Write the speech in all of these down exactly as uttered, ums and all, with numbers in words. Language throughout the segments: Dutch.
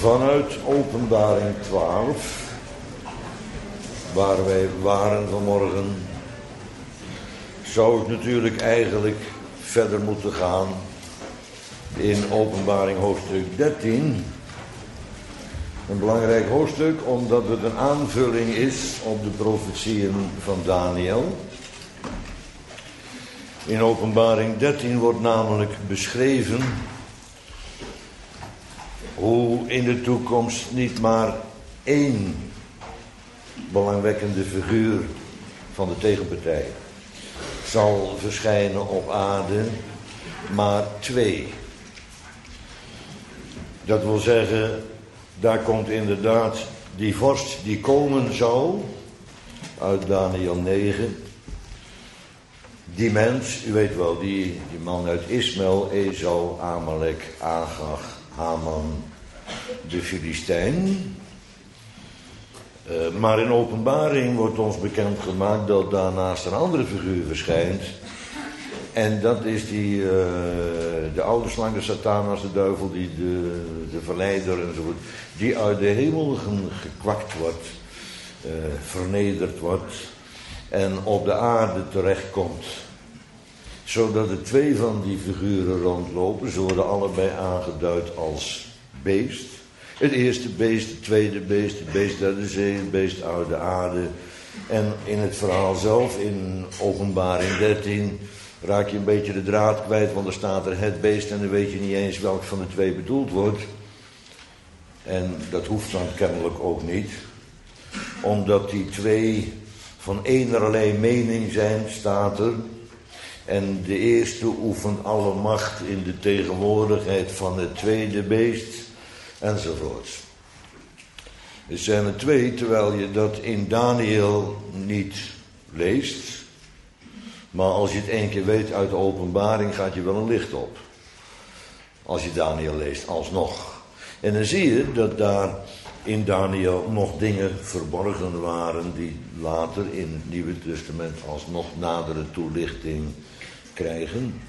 Vanuit Openbaring twaalf, waar wij waren vanmorgen, zou ik natuurlijk eigenlijk verder moeten gaan in Openbaring hoofdstuk dertien. Een belangrijk hoofdstuk omdat het een aanvulling is op de profetieën van Daniel. In Openbaring dertien wordt namelijk beschreven hoe in de toekomst niet maar één belangwekkende figuur van de tegenpartij zal verschijnen op aarde, maar twee. Dat wil zeggen, daar komt inderdaad die vorst die komen zou, uit Daniel negen. Die mens, u weet wel, die, die man uit Ismael, Esau, Amalek, Agag, Haman, de Filistijn. Uh, maar in Openbaring wordt ons bekendgemaakt dat daarnaast een andere figuur verschijnt. En dat is die, uh, de oude slang, de Satanas, de duivel, die de, de verleider enzovoort, die uit de hemel gekwakt wordt, uh, vernederd wordt en op de aarde terechtkomt. Zodat er twee van die figuren rondlopen. Ze worden allebei aangeduid als beest. Het eerste beest, het tweede beest, het beest uit de zee, het beest uit de aarde. En in het verhaal zelf, in Openbaring dertien, raak je een beetje de draad kwijt, want er staat er het beest en dan weet je niet eens welk van de twee bedoeld wordt. En dat hoeft dan kennelijk ook niet. Omdat die twee van eenerlei mening zijn, staat er. En de eerste oefent alle macht in de tegenwoordigheid van het tweede beest, enzovoorts. Er zijn er twee, terwijl je dat in Daniel niet leest. Maar als je het één keer weet uit de Openbaring, gaat je wel een licht op. Als je Daniel leest, alsnog. En dan zie je dat daar in Daniel nog dingen verborgen waren die later in het Nieuwe Testament alsnog nadere toelichting krijgen.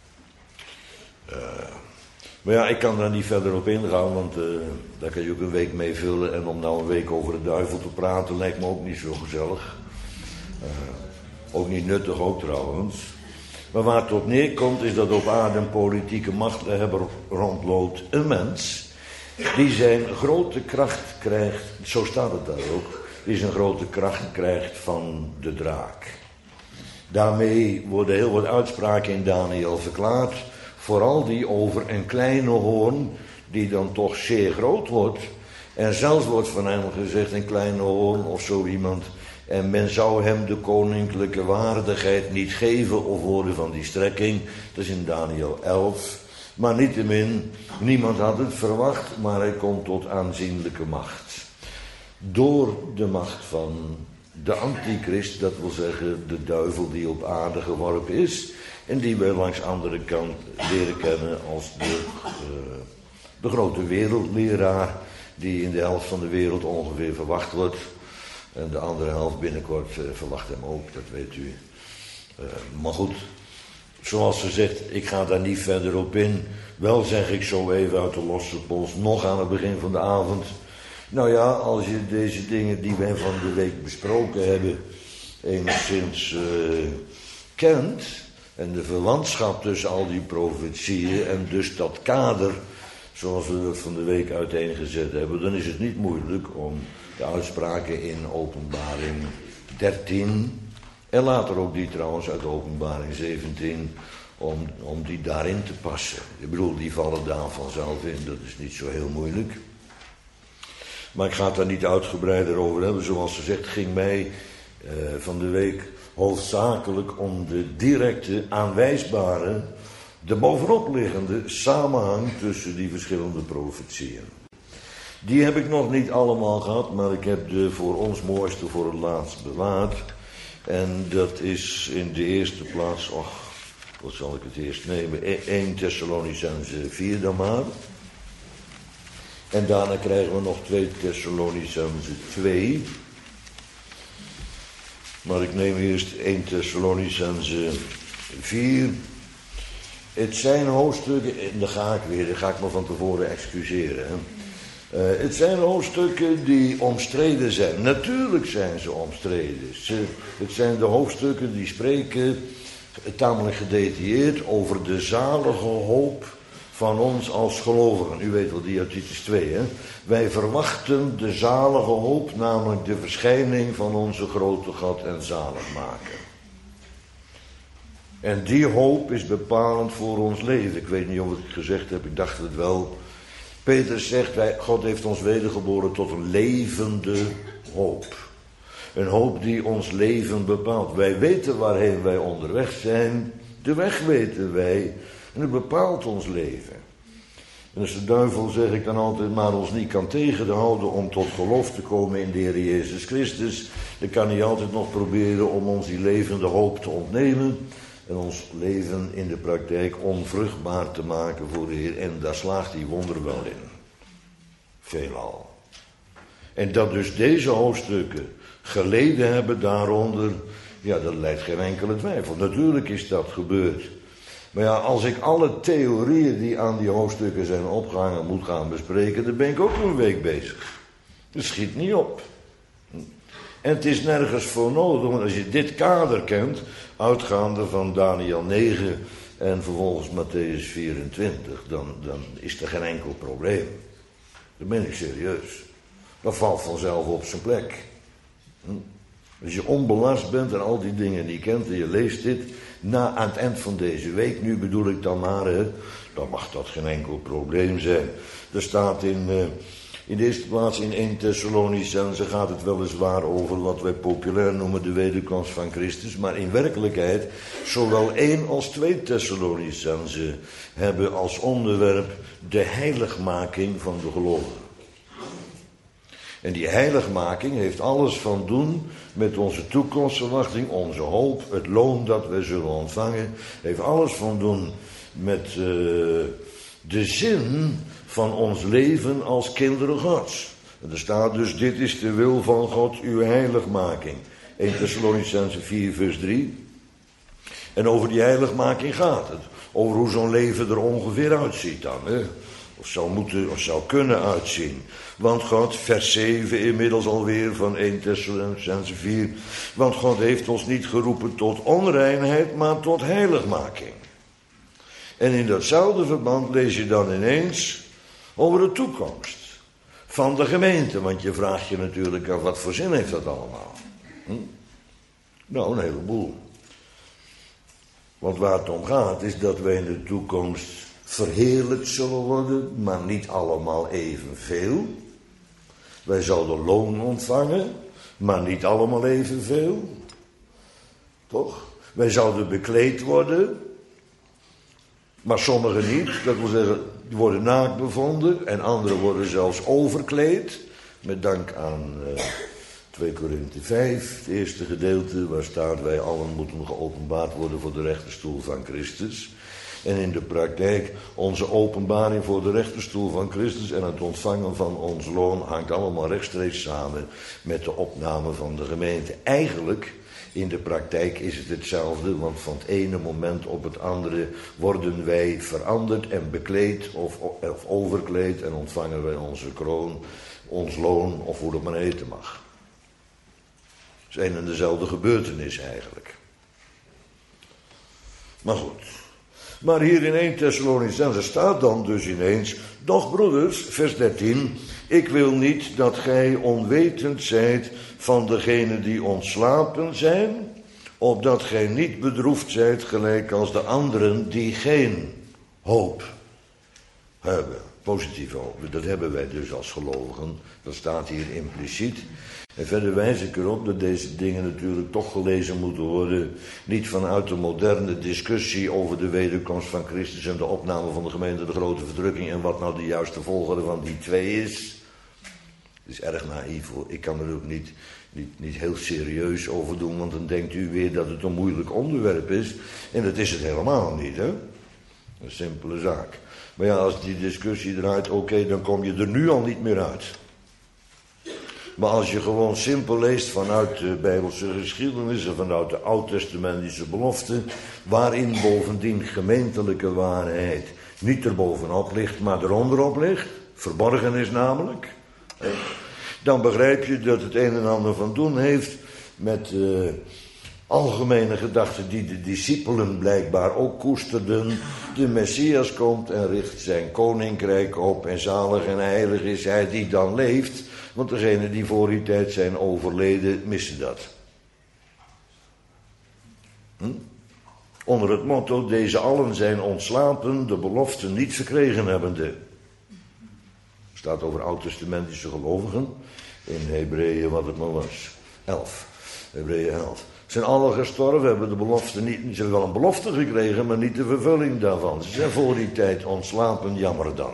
Uh, maar ja, ik kan daar niet verder op ingaan, want uh, daar kan je ook een week mee vullen. En om nou een week over de duivel te praten lijkt me ook niet zo gezellig. Uh, ook niet nuttig ook trouwens. Maar waar het op neerkomt is dat op aarde een politieke machthebber rondloopt, een mens die zijn grote kracht krijgt, zo staat het daar ook, die zijn grote kracht krijgt van de draak. Daarmee worden heel wat uitspraken in Daniel verklaard, vooral die over een kleine hoorn, die dan toch zeer groot wordt. En zelfs wordt van hem gezegd, een kleine hoorn of zo iemand, en men zou hem de koninklijke waardigheid niet geven of woorden van die strekking. Dat is in Daniel elf. Maar niettemin, niemand had het verwacht, maar hij komt tot aanzienlijke macht. Door de macht van de antichrist, dat wil zeggen de duivel die op aarde geworpen is, en die wij langs de andere kant leren kennen als de, uh, de grote wereldleraar, die in de helft van de wereld ongeveer verwacht wordt. En de andere helft binnenkort uh, verwacht hem ook, dat weet u. Uh, maar goed, zoals gezegd, ik ga daar niet verder op in. Wel zeg ik zo even uit de losse pols, nog aan het begin van de avond. Nou ja, als je deze dingen die wij van de week besproken hebben enigszins uh, kent, en de verwantschap tussen al die profetieën en dus dat kader, zoals we dat van de week uiteengezet hebben, dan is het niet moeilijk om de uitspraken in Openbaring dertien, en later ook die trouwens uit Openbaring zeventien, om, om die daarin te passen. Ik bedoel, die vallen daar vanzelf in, dat is niet zo heel moeilijk. Maar ik ga het daar niet uitgebreider over hebben. Zoals gezegd ging mij uh, van de week hoofdzakelijk om de directe, aanwijsbare, de bovenop liggende samenhang tussen die verschillende profetieën. Die heb ik nog niet allemaal gehad, maar ik heb de voor ons mooiste voor het laatst bewaard. En dat is in de eerste plaats, och, wat zal ik het eerst nemen, eerste Thessalonicenzen vier dan maar. En daarna krijgen we nog twee Thessalonicenzen twee. Maar ik neem eerst eerste Thessalonicenzen vier. Het zijn hoofdstukken, en daar ga ik weer, daar ga ik me van tevoren excuseren. Hè. Uh, het zijn hoofdstukken die omstreden zijn. Natuurlijk zijn ze omstreden. Ze, het zijn de hoofdstukken die spreken tamelijk gedetailleerd over de zalige hoop van ons als gelovigen. U weet wel die uit Titus twee, hè? Wij verwachten de zalige hoop, namelijk de verschijning van onze grote God en zaligmaker. En die hoop is bepalend voor ons leven. Ik weet niet of ik het gezegd heb, ik dacht het wel. Petrus zegt, wij, God heeft ons wedergeboren tot een levende hoop. Een hoop die ons leven bepaalt. Wij weten waarheen wij onderweg zijn. De weg weten wij. En het bepaalt ons leven. En als de duivel, zeg ik dan altijd, maar ons niet kan tegenhouden om tot geloof te komen in de Heer Jezus Christus, dan kan hij altijd nog proberen om ons die levende hoop te ontnemen en ons leven in de praktijk onvruchtbaar te maken voor de Heer. En daar slaagt hij wonderwel in. Veelal. En dat dus deze hoofdstukken geleden hebben daaronder, ja, dat leidt geen enkele twijfel. Natuurlijk is dat gebeurd. Maar ja, als ik alle theorieën die aan die hoofdstukken zijn opgehangen moet gaan bespreken, dan ben ik ook een week bezig. Dat schiet niet op. En het is nergens voor nodig, want als je dit kader kent, uitgaande van Daniël negen en vervolgens Matthäus vierentwintig, dan, dan is er geen enkel probleem. Dan ben ik serieus. Dat valt vanzelf op zijn plek. Als je onbelast bent en al die dingen niet kent en je leest dit, na aan het eind van deze week, nu bedoel ik dan maar, hè, dan mag dat geen enkel probleem zijn. Er staat in, uh, in de eerste plaats in Eerste Thessalonicenzen gaat het weliswaar over wat wij populair noemen de wederkomst van Christus, maar in werkelijkheid zowel één als twee Thessalonicenzen hebben als onderwerp de heiligmaking van de gelovigen. En die heiligmaking heeft alles van doen met onze toekomstverwachting, onze hoop, het loon dat wij zullen ontvangen. Heeft alles van doen met uh, de zin van ons leven als kinderen Gods. En er staat dus, dit is de wil van God, uw heiligmaking. Eerste Thessalonicenzen vier vers drie. En over die heiligmaking gaat het. Over hoe zo'n leven er ongeveer uitziet dan, hè. Of zou moeten, of zou kunnen uitzien. Want God, vers zeven inmiddels alweer van Eerste Thessalonicenzen vier. Want God heeft ons niet geroepen tot onreinheid, maar tot heiligmaking. En in datzelfde verband lees je dan ineens over de toekomst van de gemeente. Want je vraagt je natuurlijk af, wat voor zin heeft dat allemaal? Hm? Nou, een heleboel. Want waar het om gaat is dat wij in de toekomst verheerlijkt zullen worden, maar niet allemaal evenveel. Wij zouden loon ontvangen, maar niet allemaal evenveel. Toch? Wij zouden bekleed worden, maar sommigen niet. Dat wil zeggen, die worden naakt bevonden en anderen worden zelfs overkleed. Met dank aan uh, twee Korinthe vijf, het eerste gedeelte, waar staat wij allen moeten geopenbaard worden voor de rechterstoel van Christus. En in de praktijk, onze openbaring voor de rechterstoel van Christus en het ontvangen van ons loon hangt allemaal rechtstreeks samen met de opname van de gemeente. Eigenlijk, in de praktijk is het hetzelfde, want van het ene moment op het andere worden wij veranderd en bekleed of, of overkleed en ontvangen wij onze kroon, ons loon of hoe dat maar heten mag. Het is een en dezelfde gebeurtenis eigenlijk. Maar goed. Maar hier in Eerste Thessalonicenzen staat dan dus ineens, doch broeders, vers dertien, ik wil niet dat gij onwetend zijt van degenen die ontslapen zijn, opdat gij niet bedroefd zijt gelijk als de anderen die geen hoop hebben. Positieve hoop, dat hebben wij dus als gelovigen, dat staat hier impliciet. En verder wijs ik erop dat deze dingen natuurlijk toch gelezen moeten worden, niet vanuit de moderne discussie over de wederkomst van Christus en de opname van de gemeente, de grote verdrukking en wat nou de juiste volgorde van die twee is. Het is erg naïef hoor, ik kan er ook niet, niet, niet heel serieus over doen, want dan denkt u weer dat het een moeilijk onderwerp is. En dat is het helemaal niet, hè. Een simpele zaak. Maar ja, als die discussie draait, oké, okay, dan kom je er nu al niet meer uit. Maar als je gewoon simpel leest vanuit de Bijbelse geschiedenis en vanuit de oud-testamentische beloften, waarin bovendien gemeentelijke waarheid niet erbovenop ligt, maar eronderop ligt, verborgen is namelijk, dan begrijp je dat het een en ander van doen heeft met uh, algemene gedachten die de discipelen blijkbaar ook koesterden. De Messias komt en richt zijn koninkrijk op en zalig en heilig is hij die dan leeft. Want degenen die voor die tijd zijn overleden missen dat. Hm? Onder het motto, deze allen zijn ontslapen, de belofte niet verkregen hebbende. Staat over oud-testamentische gelovigen in Hebreeën wat het maar was. elf. Hebreeën elf. Zijn allen gestorven, hebben de belofte niet, ze hebben wel een belofte gekregen, maar niet de vervulling daarvan. Ze zijn voor die tijd ontslapen, jammer dan.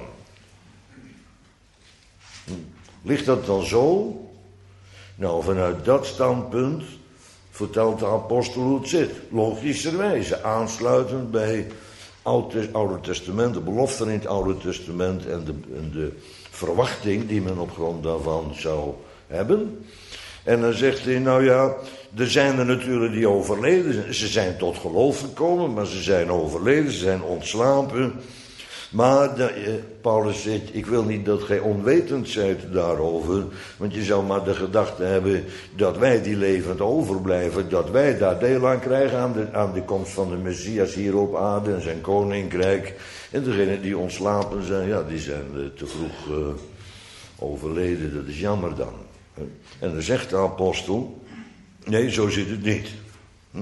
Hm. Ligt dat dan zo? Nou, vanuit dat standpunt vertelt de apostel hoe het zit. Logischerwijze, aansluitend bij Oude, Oude Testament, de beloften in het Oude Testament en de, en de verwachting die men op grond daarvan zou hebben. En dan zegt hij, nou ja, er zijn er natuurlijk die overleden zijn. Ze zijn tot geloof gekomen, maar ze zijn overleden, ze zijn ontslapen. Maar de, eh, Paulus zegt, ik wil niet dat gij onwetend zijt daarover. Want je zou maar de gedachte hebben dat wij die levend overblijven, dat wij daar deel aan krijgen aan de, aan de komst van de Messias hier op aarde en zijn koninkrijk. En degenen die ontslapen zijn, ja, die zijn uh, te vroeg uh, overleden. Dat is jammer dan. En dan zegt de apostel, nee, zo zit het niet. Hm?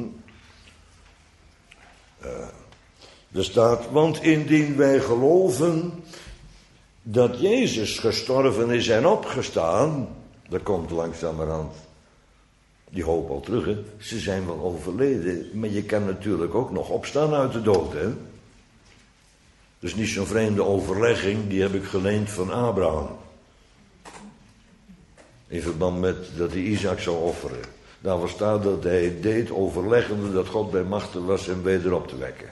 Uh, er staat, want indien wij geloven dat Jezus gestorven is en opgestaan, dan komt langzamerhand die hoop al terug, hè? Ze zijn wel overleden, maar je kan natuurlijk ook nog opstaan uit de dood, hè? Dus niet zo'n vreemde overlegging, die heb ik geleend van Abraham. In verband met dat hij Isaac zou offeren. Daarvoor staat dat hij deed overleggende dat God bij machten was hem weder op te wekken.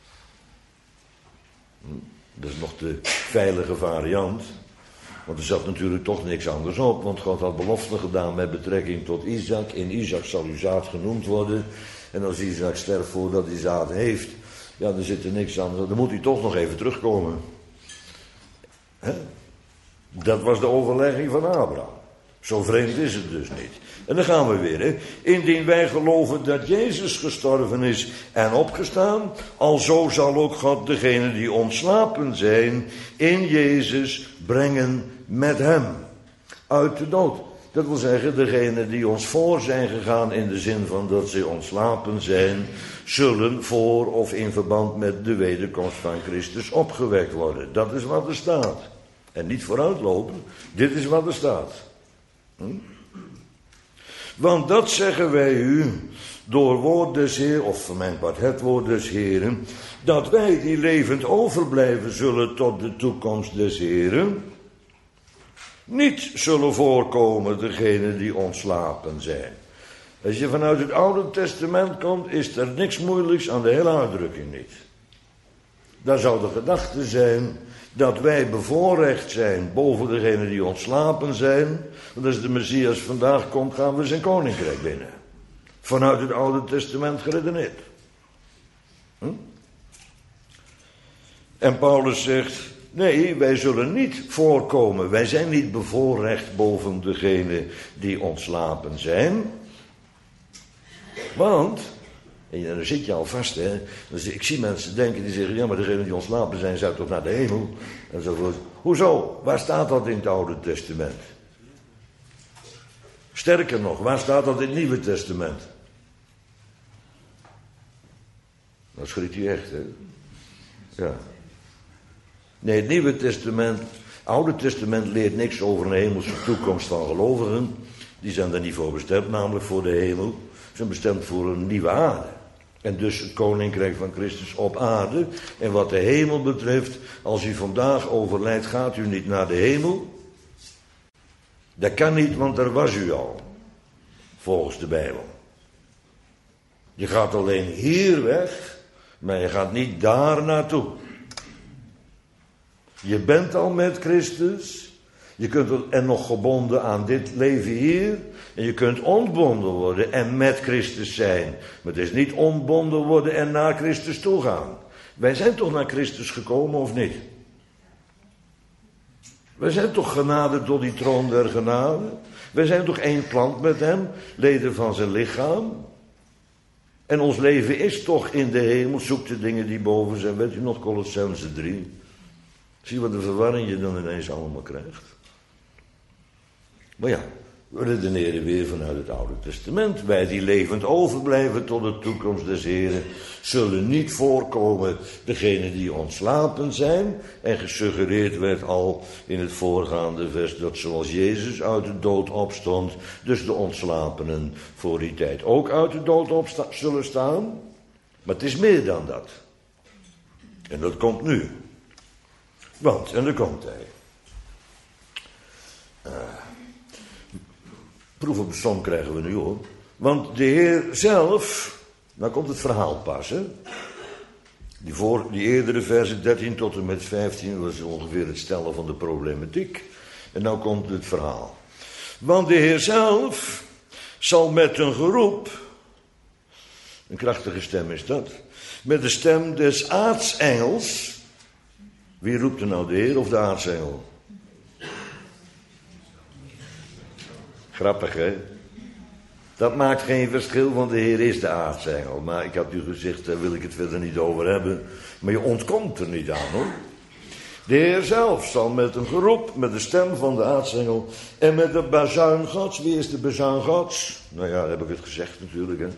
Dat is nog de veilige variant. Want er zat natuurlijk toch niks anders op. Want God had beloften gedaan met betrekking tot Isaac. In Isaac zal uw zaad genoemd worden. En als Isaac sterft voordat hij zaad heeft, ja, dan zit er niks anders. Dan moet hij toch nog even terugkomen. He? Dat was de overlegging van Abraham. Zo vreemd is het dus niet. En dan gaan we weer. Hè. Indien wij geloven dat Jezus gestorven is en opgestaan, alzo zal ook God degenen die ontslapen zijn in Jezus brengen met hem uit de dood. Dat wil zeggen, degenen die ons voor zijn gegaan in de zin van dat ze ontslapen zijn, zullen voor of in verband met de wederkomst van Christus opgewekt worden. Dat is wat er staat. En niet vooruitlopen, dit is wat er staat. Hm? Want dat zeggen wij u door woord des Heeren, of voor mijn part het woord des Heeren, dat wij die levend overblijven zullen tot de toekomst des Heeren, niet zullen voorkomen degenen die ontslapen zijn. Als je vanuit het Oude Testament komt, is er niks moeilijks aan de hele uitdrukking niet. Daar zou de gedachte zijn dat wij bevoorrecht zijn boven degenen die ontslapen zijn. Want als de Messias vandaag komt, gaan we zijn koninkrijk binnen. Vanuit het Oude Testament geredeneerd. Hm? En Paulus zegt, nee, wij zullen niet voorkomen. Wij zijn niet bevoorrecht boven degenen die ontslapen zijn. Want, en dan zit je al vast, hè. Dus ik zie mensen denken die zeggen, ja, maar degenen die ontslapen zijn, zou toch naar de hemel? En zo. Hoezo? Waar staat dat in het Oude Testament? Sterker nog, waar staat dat in het Nieuwe Testament? Dat schrikt u echt, hè? Ja. Nee, het Nieuwe Testament, het Oude Testament leert niks over een hemelse toekomst van gelovigen. Die zijn er niet voor bestemd, namelijk voor de hemel. Ze zijn bestemd voor een nieuwe aarde. En dus het koninkrijk van Christus op aarde. En wat de hemel betreft, als u vandaag overlijdt, gaat u niet naar de hemel. Dat kan niet, want daar was u al. Volgens de Bijbel. Je gaat alleen hier weg, maar je gaat niet daar naartoe. Je bent al met Christus. Je kunt en nog gebonden aan dit leven hier. En je kunt ontbonden worden en met Christus zijn. Maar het is niet ontbonden worden en naar Christus toe gaan. Wij zijn toch naar Christus gekomen of niet? We zijn toch genade tot die troon der genade? We zijn toch één plant met hem, leden van zijn lichaam? En ons leven is toch in de hemel, zoek de dingen die boven zijn. Weet u nog, Colossenzen drie? Zie wat de verwarring je dan ineens allemaal krijgt. Maar ja, we redeneren weer vanuit het Oude Testament. Wij die levend overblijven tot de toekomst des Heren zullen niet voorkomen degenen die ontslapen zijn. En gesuggereerd werd al in het voorgaande vers dat zoals Jezus uit de dood opstond, dus de ontslapenen voor die tijd ook uit de dood op zullen staan. Maar het is meer dan dat. En dat komt nu. Want, en daar komt hij. Uh, proef op de som krijgen we nu hoor. Want de Heer zelf, nou komt het verhaal pas hè. Die, voor, die eerdere versen dertien tot en met vijftien was ongeveer het stellen van de problematiek. En nou komt het verhaal. Want de Heer zelf zal met een geroep, een krachtige stem is dat, met de stem des aartsengels. Wie roept er nou, de Heer of de aartsengel? Grappig, hè? Dat maakt geen verschil, want de Heer is de aartsengel. Maar ik had u gezegd, daar wil ik het verder niet over hebben. Maar je ontkomt er niet aan, hoor. De Heer zelf zal met een geroep, met de stem van de aartsengel en met de bazuin Gods. Wie is de bazuin Gods? Nou ja, heb ik het gezegd natuurlijk, hè.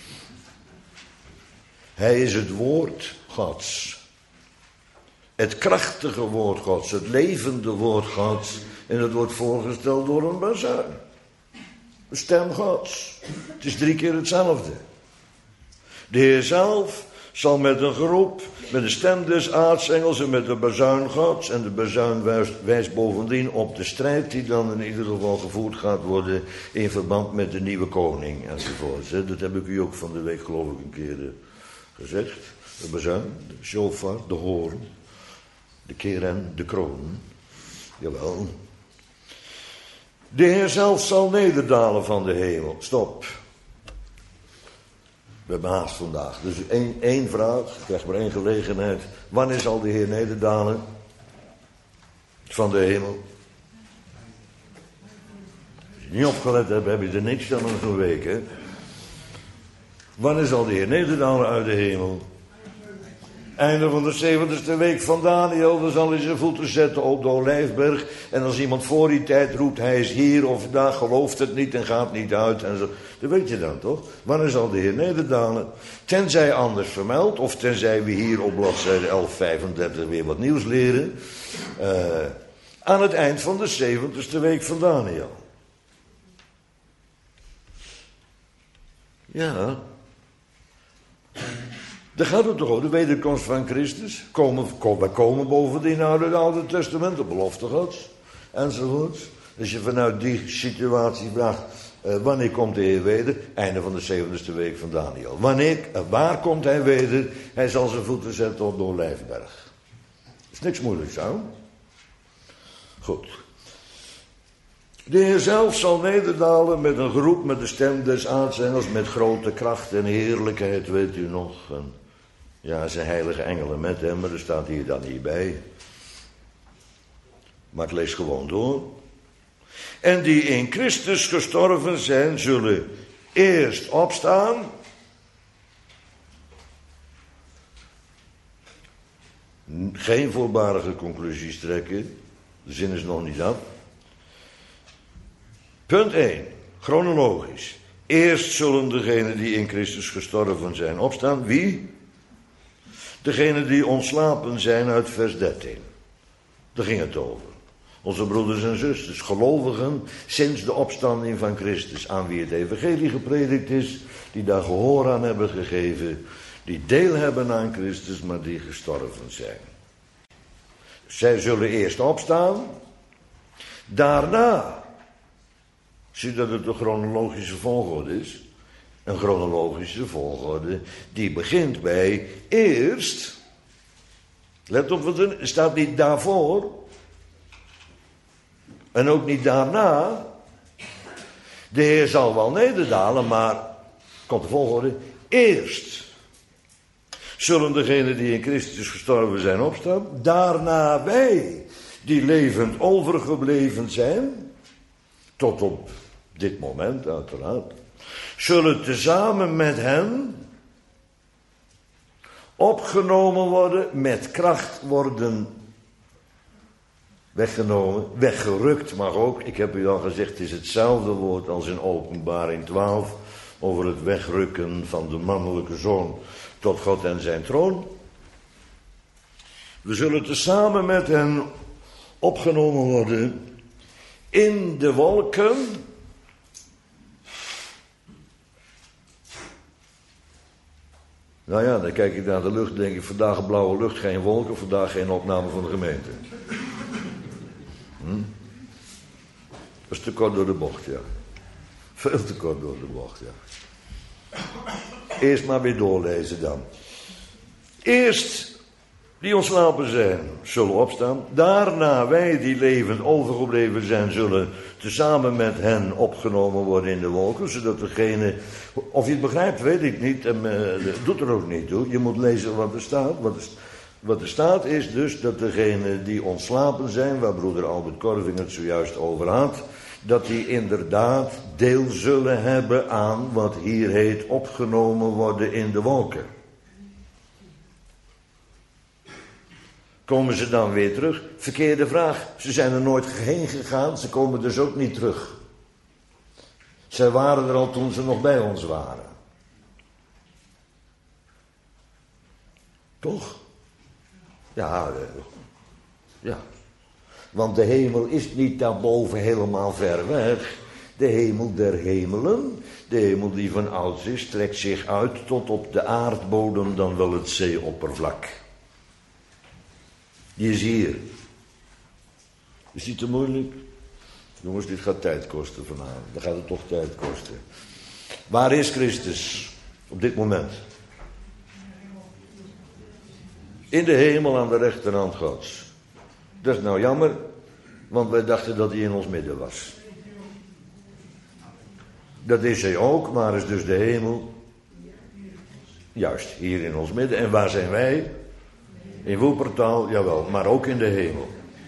Hij is het woord Gods. Het krachtige woord Gods, het levende woord Gods. En het wordt voorgesteld door een bazuin. De stem Gods. Het is drie keer hetzelfde. De Heer zelf zal met een geroep, met de stem des aartsengels en met de bazuin Gods. En de bazuin wijst, wijst bovendien op de strijd die dan in ieder geval gevoerd gaat worden in verband met de nieuwe koning enzovoort. Dat heb ik u ook van de week geloof ik een keer gezegd. De bazuin, de shofar, de hoorn, de keren, de kroon. Jawel. De Heer zelf zal nederdalen van de hemel. Stop. We hebben haast vandaag. Dus één, één vraag, ik krijg maar één gelegenheid. Wanneer zal de Heer nederdalen van de hemel? Als je niet opgelet hebt, heb je er niks aan in zo'n week, hè? Wanneer zal de Heer nederdalen uit de hemel? Einde van de zeventigste week van Daniel, dan zal hij zijn voeten zetten op de Olijfberg. En als iemand voor die tijd roept, hij is hier of daar, gelooft het niet en gaat niet uit. En zo. Dat weet je dan toch? Wanneer zal de Heer nederdalen? Tenzij anders vermeld, of tenzij we hier op bladzijde elf vijfendertig weer wat nieuws leren. Uh, aan het eind van de zeventigste week van Daniel. Ja. Daar gaat het toch over, de wederkomst van Christus. Komen, kom, wij komen bovendien uit het Oude Testament, de belofte Gods, enzovoort. Als je vanuit die situatie vraagt, uh, wanneer komt de Heer weder? Einde van de zeventigste week van Daniel. Wanneer, uh, waar komt hij weder? Hij zal zijn voeten zetten op de Olijfberg. Is niks moeilijks aan. Goed. De Heer zelf zal nederdalen met een geroep, met de stem des aartsengels, met grote kracht en heerlijkheid, weet u nog. En ja, zijn heilige engelen met hem, maar er staat hier dan niet bij. Maar ik lees gewoon door. En die in Christus gestorven zijn, zullen eerst opstaan. Geen voorbarige conclusies trekken. De zin is nog niet af. Punt één, chronologisch. Eerst zullen degenen die in Christus gestorven zijn opstaan. Wie? Degenen die ontslapen zijn uit vers dertien. Daar ging het over. Onze broeders en zusters, gelovigen sinds de opstanding van Christus, aan wie het evangelie gepredikt is, die daar gehoor aan hebben gegeven, die deel hebben aan Christus, maar die gestorven zijn. Zij zullen eerst opstaan, daarna. Zie dat het een chronologische volgorde is. Een chronologische volgorde die begint bij eerst. Let op wat er staat, niet daarvoor. En ook niet daarna. De Heer zal wel nederdalen, maar komt de volgorde. Eerst zullen degenen die in Christus gestorven zijn opstaan. Daarna wij, die levend overgebleven zijn, tot op dit moment uiteraard, zullen tezamen met hen opgenomen worden, met kracht worden weggenomen, weggerukt mag ook. Ik heb u al gezegd, het is hetzelfde woord als in Openbaring twaalf, over het wegrukken van de mannelijke zoon tot God en zijn troon. We zullen tezamen met hen opgenomen worden in de wolken. Nou ja, dan kijk ik naar de lucht, denk ik, vandaag blauwe lucht, geen wolken, vandaag geen opname van de gemeente. Hm? Dat is te kort door de bocht, ja. Veel te kort door de bocht, ja. Eerst maar weer doorlezen dan. Eerst die ontslapen zijn, zullen opstaan. Daarna wij die levend overgebleven zijn, zullen tezamen met hen opgenomen worden in de wolken. Zodat degene, of je het begrijpt, weet ik niet. En uh, doet er ook niet toe. Je moet lezen wat er staat. Wat er, wat er staat is dus dat degene die ontslapen zijn, waar broeder Albert Korving het zojuist over had, dat die inderdaad deel zullen hebben aan wat hier heet opgenomen worden in de wolken. Komen ze dan weer terug? Verkeerde vraag. Ze zijn er nooit heen gegaan, ze komen dus ook niet terug. Zij waren er al toen ze nog bij ons waren. Toch? Ja, ja. Want de hemel is niet daarboven helemaal ver weg. De hemel der hemelen, de hemel die van ouds is, trekt zich uit tot op de aardbodem, dan wel het zeeoppervlak. Die is hier. Is die te moeilijk? Jongens, dit gaat tijd kosten vanavond. Dan gaat het toch tijd kosten. Waar is Christus op dit moment? In de hemel aan de rechterhand Gods. Dat is nou jammer, want wij dachten dat hij in ons midden was. Dat is hij ook, maar is dus de hemel. Juist, hier in ons midden. En waar zijn wij? In Woepertaal, jawel, maar ook in de hemel.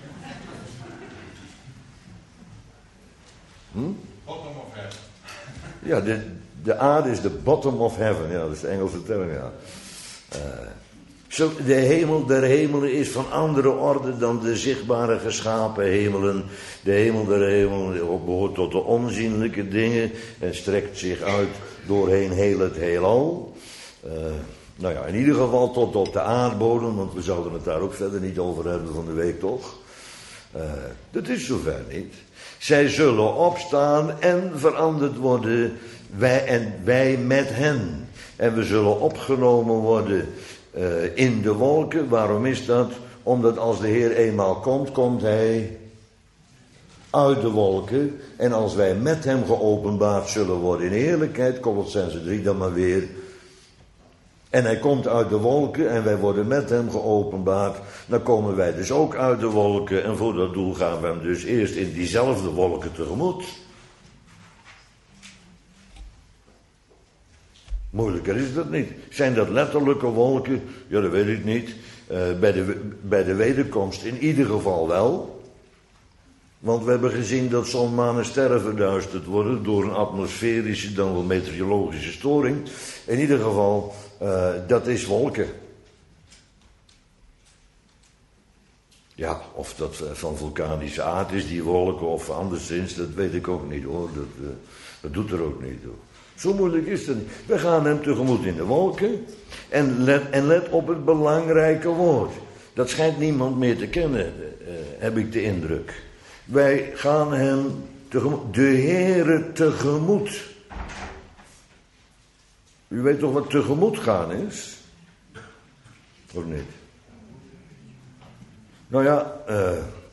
Hm? Bottom of heaven. Ja, de, de aarde is de bottom of heaven. Ja, dat is de Engelse term, ja. Uh, zo, de hemel der hemelen is van andere orde dan de zichtbare geschapen hemelen. De hemel der hemelen behoort tot de onzienlijke dingen en strekt zich uit doorheen heel het heelal. Uh, nou ja, in ieder geval tot op de aardbodem, want we zouden het daar ook verder niet over hebben van de week, toch? Uh, dat is zover niet. Zij zullen opstaan en veranderd worden, wij en wij met hen. En we zullen opgenomen worden uh, in de wolken. Waarom is dat? Omdat als de Heer eenmaal komt, komt hij uit de wolken. En als wij met hem geopenbaard zullen worden in heerlijkheid, Kolossenzen drie dan maar weer. En hij komt uit de wolken en wij worden met hem geopenbaard. Dan komen wij dus ook uit de wolken. En voor dat doel gaan we hem dus eerst in diezelfde wolken tegemoet. Moeilijker is dat niet. Zijn dat letterlijke wolken? Ja, dat weet ik niet. Uh, bij, de, bij de wederkomst in ieder geval wel. Want we hebben gezien dat zon, maan en sterren verduisterd worden door een atmosferische, dan wel meteorologische storing. In ieder geval, uh, dat is wolken. Ja, of dat van vulkanische aard is, die wolken, of anderszins, dat weet ik ook niet hoor. Dat, uh, dat doet er ook niet hoor. Zo moeilijk is het niet. We gaan hem tegemoet in de wolken. En let, en let op het belangrijke woord. Dat schijnt niemand meer te kennen, uh, heb ik de indruk. Wij gaan hem tegemoet. De Heere tegemoet. U weet toch wat tegemoet gaan is? Of niet? Nou ja, uh,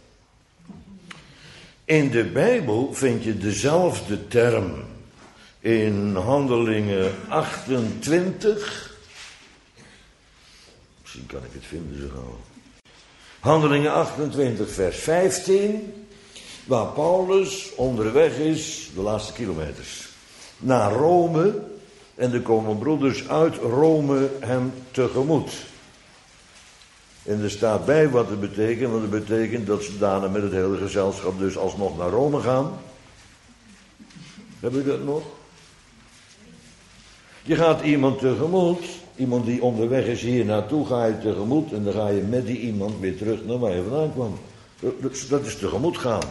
in de Bijbel vind je dezelfde term. In Handelingen achtentwintig. Misschien kan ik het vinden zo gauw. Handelingen achtentwintig vers vijftien. Waar Paulus onderweg is, de laatste kilometers, naar Rome. En er komen broeders uit Rome hem tegemoet. En er staat bij wat het betekent, want het betekent dat ze daarna met het hele gezelschap dus alsnog naar Rome gaan. Heb ik dat nog? Je gaat iemand tegemoet, iemand die onderweg is hier naartoe, ga je tegemoet en dan ga je met die iemand weer terug naar waar je vandaan kwam. Dat is tegemoet gaan.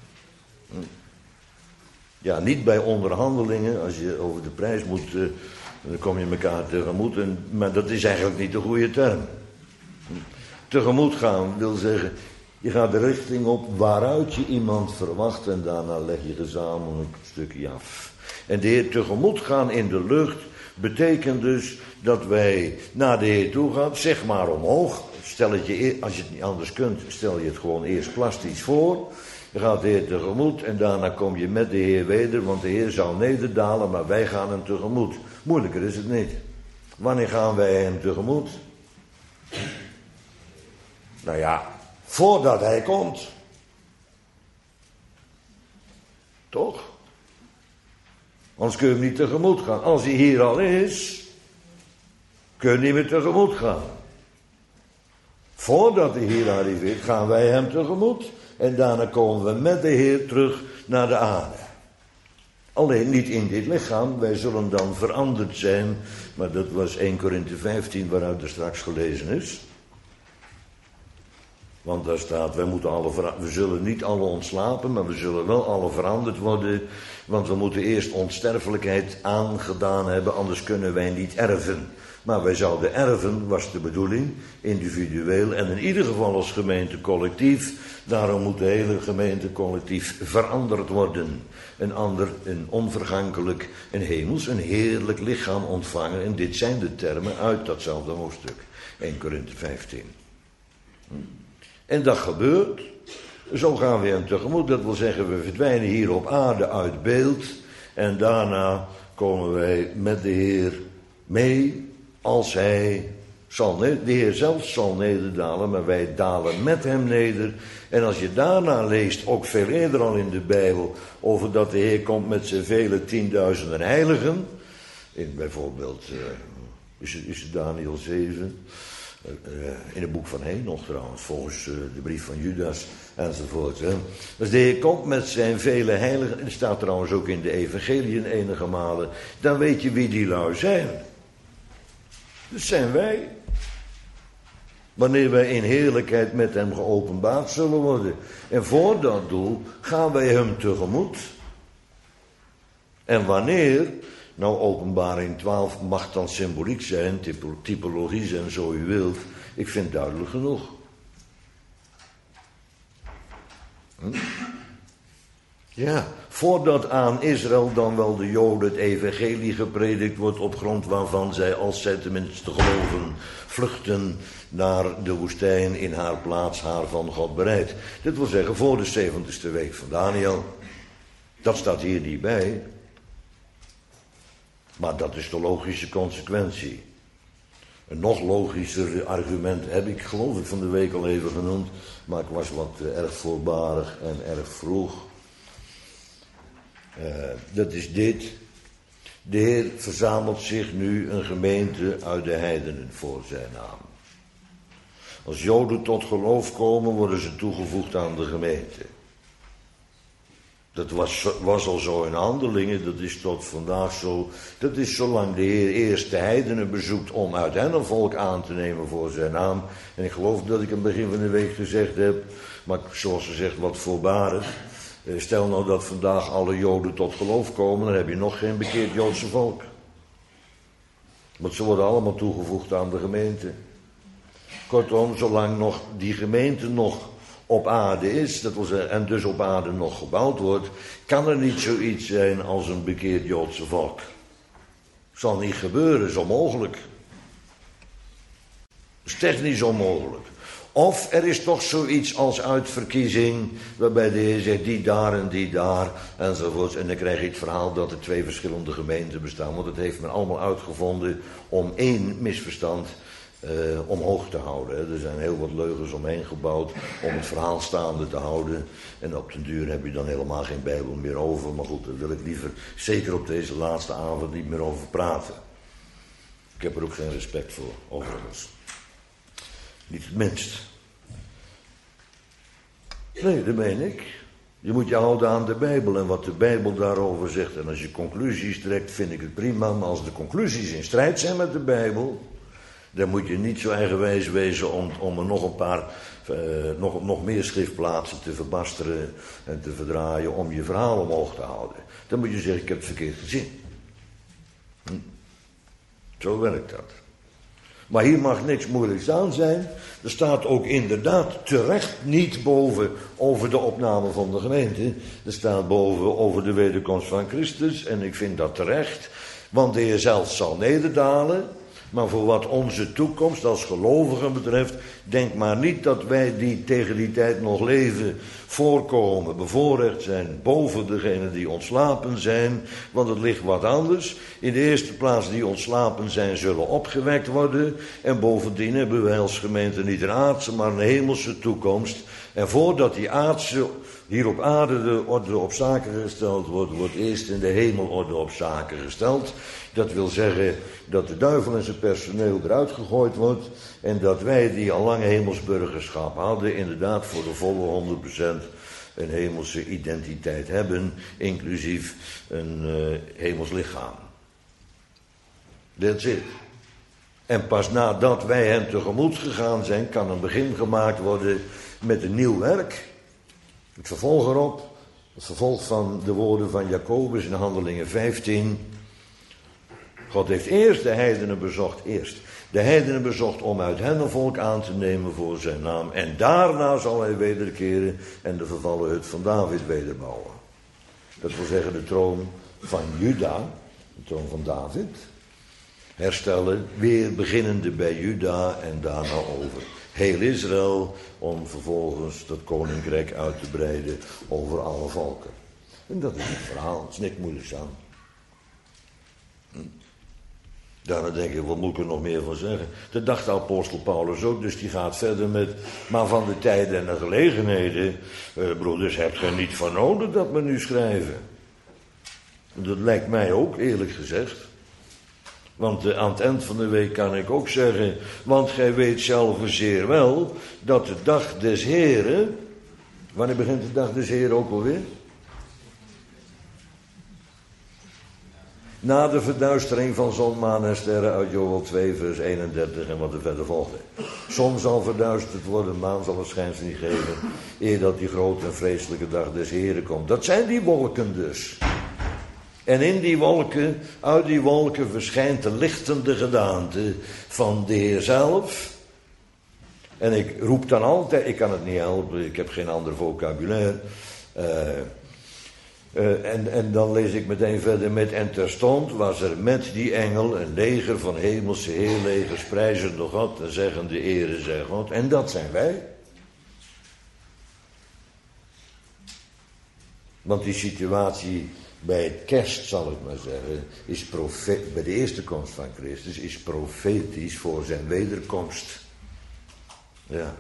Ja, niet bij onderhandelingen, als je over de prijs moet, dan kom je elkaar tegemoet, en, maar dat is eigenlijk niet de goede term. Tegemoet gaan wil zeggen, je gaat de richting op waaruit je iemand verwacht en daarna leg je gezamenlijk een stukje af. En de Heer tegemoet gaan in de lucht betekent dus dat wij naar de Heer toe gaan, zeg maar omhoog. Stel het je, als je het niet anders kunt, stel je het gewoon eerst plastisch voor. Je gaat de Heer tegemoet en daarna kom je met de Heer weder, want de Heer zal nederdalen, maar wij gaan hem tegemoet. Moeilijker is het niet. Wanneer gaan wij hem tegemoet? Nou ja, voordat hij komt. Toch? Anders kun je hem niet tegemoet gaan. Als hij hier al is, kun je niet meer tegemoet gaan. Voordat hij hier arriveert, gaan wij hem tegemoet. En daarna komen we met de Heer terug naar de aarde. Alleen niet in dit lichaam, wij zullen dan veranderd zijn. Maar dat was Eerste Korinthe vijftien, waaruit er straks gelezen is. Want daar staat, wij moeten alle vera- we zullen niet alle ontslapen, maar we zullen wel alle veranderd worden. Want we moeten eerst onsterfelijkheid aangedaan hebben, anders kunnen wij niet erven. Maar wij zouden erven, was de bedoeling, individueel en in ieder geval als gemeente collectief. Daarom moet de hele gemeente collectief veranderd worden. Een ander, een onvergankelijk, een hemels, een heerlijk lichaam ontvangen. En dit zijn de termen uit datzelfde hoofdstuk, Eerste Korinthe vijftien. En dat gebeurt. Zo gaan we hem tegemoet. Dat wil zeggen, we verdwijnen hier op aarde uit beeld. En daarna komen wij met de Heer mee. Als hij zal, de Heer zelf zal nederdalen, maar wij dalen met hem neder. En als je daarna leest, ook veel eerder al in de Bijbel, over dat de Heer komt met zijn vele tienduizenden heiligen. In bijvoorbeeld, uh, is, het, is het Daniel zeven... Uh, in het boek van Henoch trouwens, volgens uh, de brief van Judas enzovoort. Hè. Dus de Heer komt met zijn vele heiligen, en dat staat trouwens ook in de evangeliën enige malen, dan weet je wie die lui zijn. Dat zijn wij. Wanneer wij in heerlijkheid met hem geopenbaard zullen worden. En voor dat doel gaan wij hem tegemoet. En wanneer? Nou, Openbaring twaalf mag dan symboliek zijn, typologie zijn, zo u wilt. Ik vind het duidelijk genoeg. Hm? Ja, voordat aan Israël dan wel de Joden het evangelie gepredikt wordt, op grond waarvan zij, als zij tenminste geloven, vluchten naar de woestijn in haar plaats, haar van God bereid. Dit wil zeggen voor de zeventigste week van Daniel. Dat staat hier niet bij. Maar dat is de logische consequentie. Een nog logischer argument heb ik, geloof ik, van de week al even genoemd. Maar ik was wat uh, erg voorbarig en erg vroeg. Uh, dat is dit. De Heer verzamelt zich nu een gemeente uit de heidenen voor zijn naam. Als Joden tot geloof komen, worden ze toegevoegd aan de gemeente. Dat was, was al zo in Handelingen, dat is tot vandaag zo. Dat is zolang de Heer eerst de heidenen bezoekt om uit hen een volk aan te nemen voor zijn naam. En ik geloof dat ik aan het begin van de week gezegd heb, maar zoals ze zegt wat voorbarig. Stel nou dat vandaag alle Joden tot geloof komen, dan heb je nog geen bekeerd Joodse volk. Want ze worden allemaal toegevoegd aan de gemeente. Kortom, zolang nog die gemeente nog op aarde is, dat wil zeggen, en dus op aarde nog gebouwd wordt, kan er niet zoiets zijn als een bekeerd Joodse volk. Zal niet gebeuren, is onmogelijk. Is technisch onmogelijk. Of er is toch zoiets als uitverkiezing, waarbij de Heer zegt die daar en die daar, enzovoort. En dan krijg je het verhaal dat er twee verschillende gemeenten bestaan, want het heeft men allemaal uitgevonden om één misverstand Uh, omhoog te houden. Hè. Er zijn heel wat leugens omheen gebouwd om het verhaal staande te houden. En op den duur heb je dan helemaal geen Bijbel meer over. Maar goed, daar wil ik liever, zeker op deze laatste avond, niet meer over praten. Ik heb er ook geen respect voor, overigens. Niet het minst. Nee, dat meen ik. Je moet je houden aan de Bijbel en wat de Bijbel daarover zegt. En als je conclusies trekt, vind ik het prima. Maar als de conclusies in strijd zijn met de Bijbel, dan moet je niet zo eigenwijs wezen om, om er nog een paar, uh, nog, nog meer schriftplaatsen te verbasteren en te verdraaien om je verhaal omhoog te houden. Dan moet je zeggen, ik heb het verkeerd gezien. Hm. Zo werkt dat. Maar hier mag niks moeilijks aan zijn. Er staat ook inderdaad terecht niet boven over de opname van de gemeente. Er staat boven over de wederkomst van Christus. En ik vind dat terecht. Want de Heer zelf zal nederdalen. Maar voor wat onze toekomst als gelovigen betreft, denk maar niet dat wij die tegen die tijd nog leven, voorkomen, bevoorrecht zijn, boven degenen die ontslapen zijn. Want het ligt wat anders. In de eerste plaats, die ontslapen zijn, zullen opgewekt worden. En bovendien hebben wij als gemeente niet een aardse, maar een hemelse toekomst. En voordat die aardse hier op aarde de orde op zaken gesteld wordt, wordt eerst in de hemel orde op zaken gesteld. Dat wil zeggen dat de duivel en zijn personeel eruit gegooid wordt. En dat wij die al lang hemelsburgerschap hadden, inderdaad voor de volle honderd procent een hemelse identiteit hebben. Inclusief een uh, hemels lichaam. That's it. En pas nadat wij hen tegemoet gegaan zijn, kan een begin gemaakt worden met een nieuw werk. Het vervolg erop, het vervolg van de woorden van Jacobus in Handelingen vijftien. God heeft eerst de heidenen bezocht, eerst de heidenen bezocht om uit hen een volk aan te nemen voor zijn naam. En daarna zal hij wederkeren en de vervallen hut van David wederbouwen. Dat wil zeggen de troon van Juda, de troon van David, herstellen, weer beginnende bij Juda en daarna over heel Israël, om vervolgens dat koninkrijk uit te breiden over alle volken. En dat is het verhaal, het is niks moeilijks aan. Hm. Daarna denk ik, wat moet ik er nog meer van zeggen? Dat dacht de apostel Paulus ook, dus die gaat verder met, maar van de tijden en de gelegenheden, eh, broeders, hebt gij niet van nodig dat we nu schrijven. Dat lijkt mij ook, eerlijk gezegd. Want uh, aan het eind van de week kan ik ook zeggen, want gij weet zelf zeer wel, dat de dag des Heren, wanneer begint de dag des Heren ook alweer? Na de verduistering van zon, maan en sterren uit Joël twee vers eenendertig en wat er verder volgde. Zon zal verduisterd worden, maan zal het schijnsel niet geven, eer dat die grote en vreselijke dag des Heren komt. Dat zijn die wolken dus. En in die wolken, uit die wolken verschijnt de lichtende gedaante van de Heer zelf. En ik roep dan altijd, ik kan het niet helpen, ik heb geen ander vocabulaire. Uh, uh, en, en dan lees ik meteen verder met, en terstond was er met die engel een leger van hemelse heerlegers, prijzende God en zeggende ere zij God. En dat zijn wij. Want die situatie bij het kerst, zal ik maar zeggen, is profe- bij de eerste komst van Christus, is profetisch voor zijn wederkomst. Ja.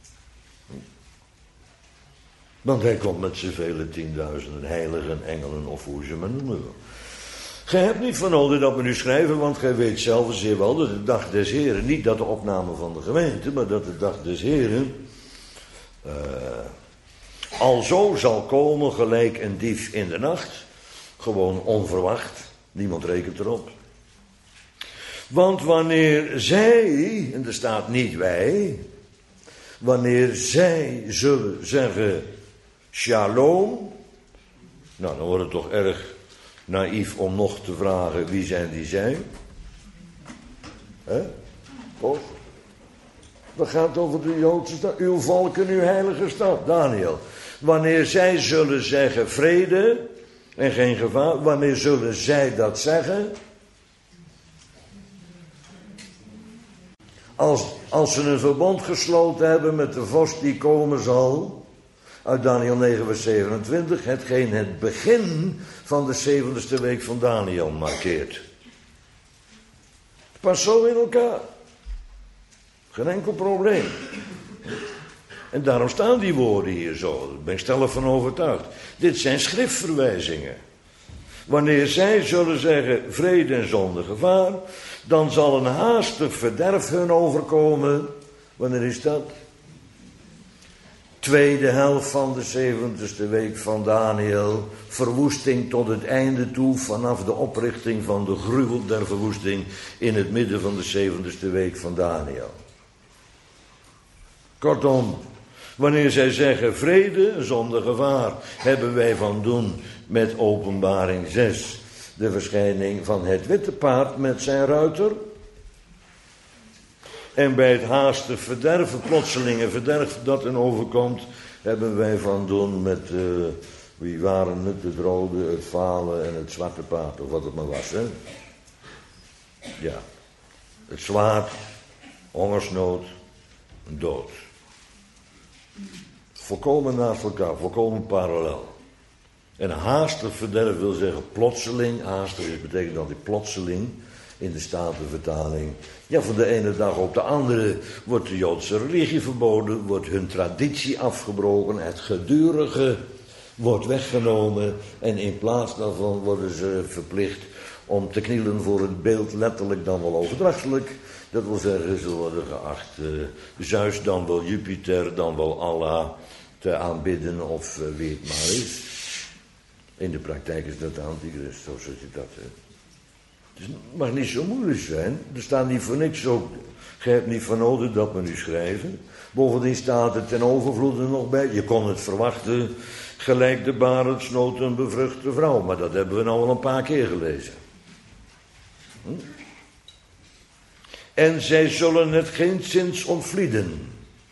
Want hij komt met z'n vele tienduizenden heiligen, engelen of hoe ze maar noemen. Gij hebt niet van nodig dat we nu schrijven, want gij weet zelf zeer wel dat de dag des Heren, niet dat de opname van de gemeente, maar dat de dag des Heren uh, alzo zal komen gelijk een dief in de nacht. Gewoon onverwacht. Niemand rekent erop. Want wanneer zij, en er staat niet wij, wanneer zij zullen zeggen shalom, nou dan wordt het toch erg naïef om nog te vragen wie zijn die zij. Hè? Of? Dat gaat over de Joodse stad, uw volk en uw heilige stad, Daniel. Wanneer zij zullen zeggen vrede en geen gevaar, wanneer zullen zij dat zeggen? Als, als ze een verbond gesloten hebben met de vorst die komen zal, uit Daniel negen vers zevenentwintig, hetgeen het begin van de zeventigste week van Daniel markeert. Pas zo in elkaar. Geen enkel probleem. En daarom staan die woorden hier zo. Daar ben ik stellig van overtuigd. Dit zijn schriftverwijzingen. Wanneer zij zullen zeggen vrede en zonder gevaar, dan zal een haastig verderf hun overkomen. Wanneer is dat? Tweede helft van de zeventigste week van Daniel. Verwoesting tot het einde toe vanaf de oprichting van de gruwel der verwoesting in het midden van de zeventigste week van Daniel. Kortom, wanneer zij zeggen vrede zonder gevaar, hebben wij van doen met Openbaring zes. De verschijning van het witte paard met zijn ruiter. En bij het haastig verderven, plotselinge verderf dat hen overkomt, hebben wij van doen met, uh, wie waren het, het rode, het vale en het zwarte paard, of wat het maar was, hè? Ja, het zwaard, hongersnood, dood. Volkomen naast elkaar, volkomen parallel. En haastig verderf wil zeggen plotseling, haastig betekent dat die plotseling, in de Statenvertaling. Ja, van de ene dag op de andere wordt de Joodse religie verboden, wordt hun traditie afgebroken, het gedurige wordt weggenomen en in plaats daarvan worden ze verplicht om te knielen voor het beeld, letterlijk dan wel overdrachtelijk. Dat wil zeggen, ze worden geacht uh, Zeus, dan wel Jupiter, dan wel Allah te aanbidden of uh, wie het maar is. In de praktijk is dat de Antichrist, zo zit je dat. Hè. Het mag niet zo moeilijk zijn. Er staat niet voor niks ook. Je hebt niet van nodig dat we nu schrijven. Bovendien staat het ten overvloede nog bij. Je kon het verwachten. Gelijk de barendsnood een bevruchte vrouw. Maar dat hebben we nou al een paar keer gelezen. Hm? En zij zullen het geenszins ontvlieden.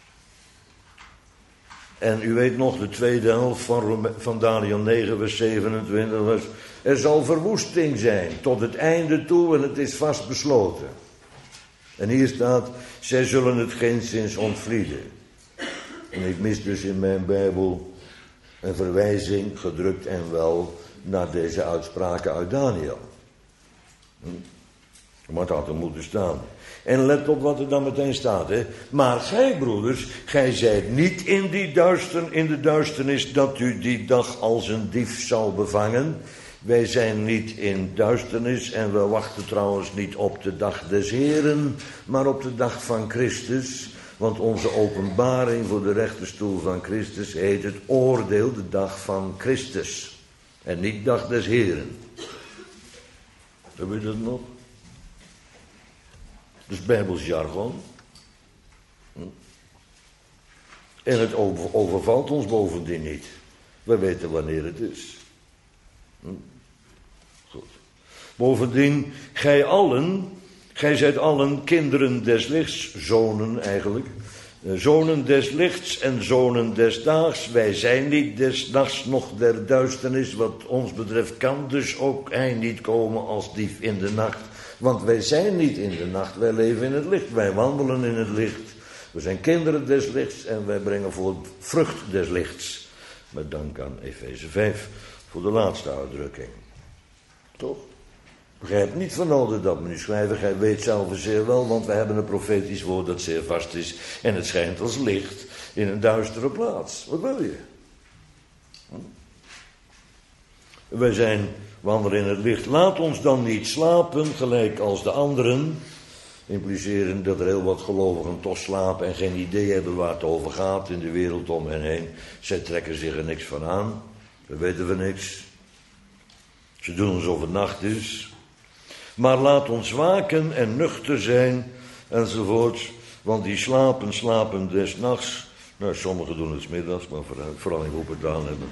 En u weet nog, de tweede helft van, van Daniel negen, vers zevenentwintig was... Er zal verwoesting zijn tot het einde toe en het is vast besloten. En hier staat, zij zullen het geenszins ontvlieden. En ik mis dus in mijn Bijbel een verwijzing, gedrukt en wel, naar deze uitspraken uit Daniel. Hm? Maar dat had er moeten staan. En let op wat er dan meteen staat, hè. Maar gij, broeders, gij zijt niet in, die duister, in de duisternis dat u die dag als een dief zal bevangen. Wij zijn niet in duisternis en we wachten trouwens niet op de dag des Heren, maar op de dag van Christus. Want onze openbaring voor de rechterstoel van Christus heet het oordeel, de dag van Christus. En niet dag des Heren. Heb je dat nog? Dus Bijbels jargon. En het overvalt ons bovendien niet. We weten wanneer het is. Goed. Bovendien, gij allen, gij zijt allen kinderen des lichts, zonen eigenlijk. Zonen des lichts en zonen des daags. Wij zijn niet des nachts nog der duisternis. Wat ons betreft kan dus ook hij niet komen als dief in de nacht. Want wij zijn niet in de nacht, wij leven in het licht. Wij wandelen in het licht. We zijn kinderen des lichts en wij brengen voort vrucht des lichts. Met dank aan Efeze vijf voor de laatste uitdrukking. Toch? Gij hebt niet van nodig dat we nu schrijven. Gij weet zelf zeer wel, want wij hebben een profetisch woord dat zeer vast is. En het schijnt als licht in een duistere plaats. Wat wil je? Hm? Wij zijn wandelen in het licht. Laat ons dan niet slapen, gelijk als de anderen. Impliceren dat er heel wat gelovigen toch slapen en geen idee hebben waar het over gaat in de wereld om hen heen. Zij trekken zich er niks van aan. We weten van niks. Ze doen alsof het nacht is. Maar laat ons waken en nuchter zijn, enzovoort. Want die slapen, slapen des nachts. Nou, sommigen doen het 's middags, maar vooral in hoe het gedaan hebben.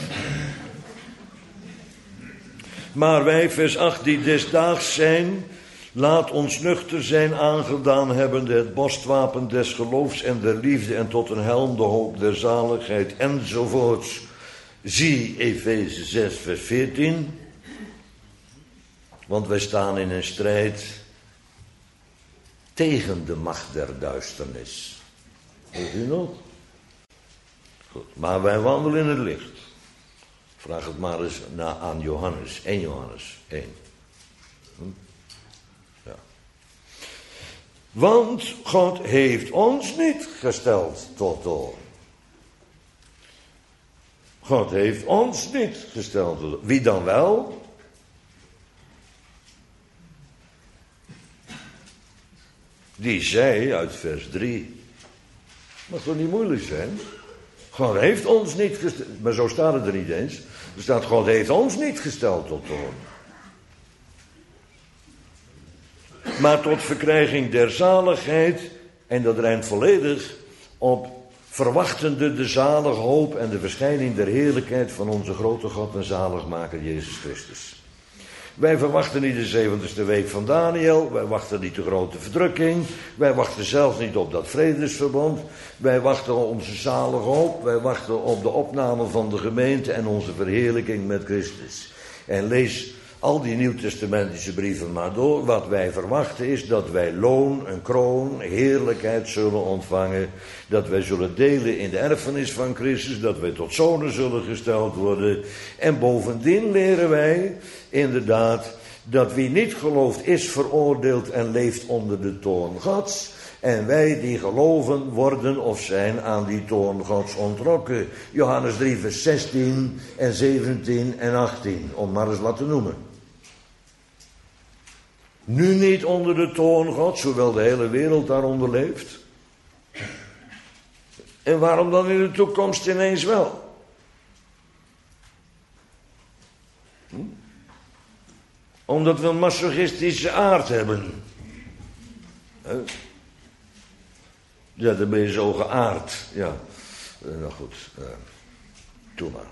Maar wij, vers acht, die des daags zijn, laat ons nuchter zijn, aangedaan hebbende het borstwapen des geloofs en der liefde en tot een helm de hoop der zaligheid enzovoorts. Zie Efeze zes, vers veertien. Want wij staan in een strijd tegen de macht der duisternis. Weet u nog? Goed, maar wij wandelen in het licht. Vraag het maar eens na aan Johannes, één Johannes, één. Hm? Ja. Want God heeft ons niet gesteld tot dood. God heeft ons niet gesteld tot dood. Wie dan wel? Die zei uit vers drie, Mag toch niet moeilijk zijn? God heeft ons niet gesteld, maar zo staat het er niet eens. Er staat, God heeft ons niet gesteld tot toorn. Maar tot verkrijging der zaligheid, en dat rijmt volledig op verwachtende de zalige hoop en de verschijning der heerlijkheid van onze grote God en zaligmaker Jezus Christus. Wij verwachten niet de zeventigste week van Daniel, wij wachten niet de grote verdrukking, wij wachten zelfs niet op dat vredesverbond, wij wachten op onze zalige hoop, wij wachten op de opname van de gemeente en onze verheerlijking met Christus. En lees al die nieuwtestamentische brieven maar door. Wat wij verwachten is dat wij loon, een kroon, heerlijkheid zullen ontvangen. Dat wij zullen delen in de erfenis van Christus. Dat wij tot zonen zullen gesteld worden. En bovendien leren wij inderdaad dat wie niet gelooft is veroordeeld en leeft onder de toorn Gods. En wij die geloven worden of zijn aan die toorn Gods ontrokken. Johannes drie vers zestien en zeventien en achttien. Om maar eens wat te noemen. Nu niet onder de toorn Gods, hoewel de hele wereld daaronder leeft. En waarom dan in de toekomst ineens wel? Hm? Omdat we een masochistische aard hebben. Huh? Ja, dan ben je zo geaard. Ja, uh, nou goed, uh, doe maar.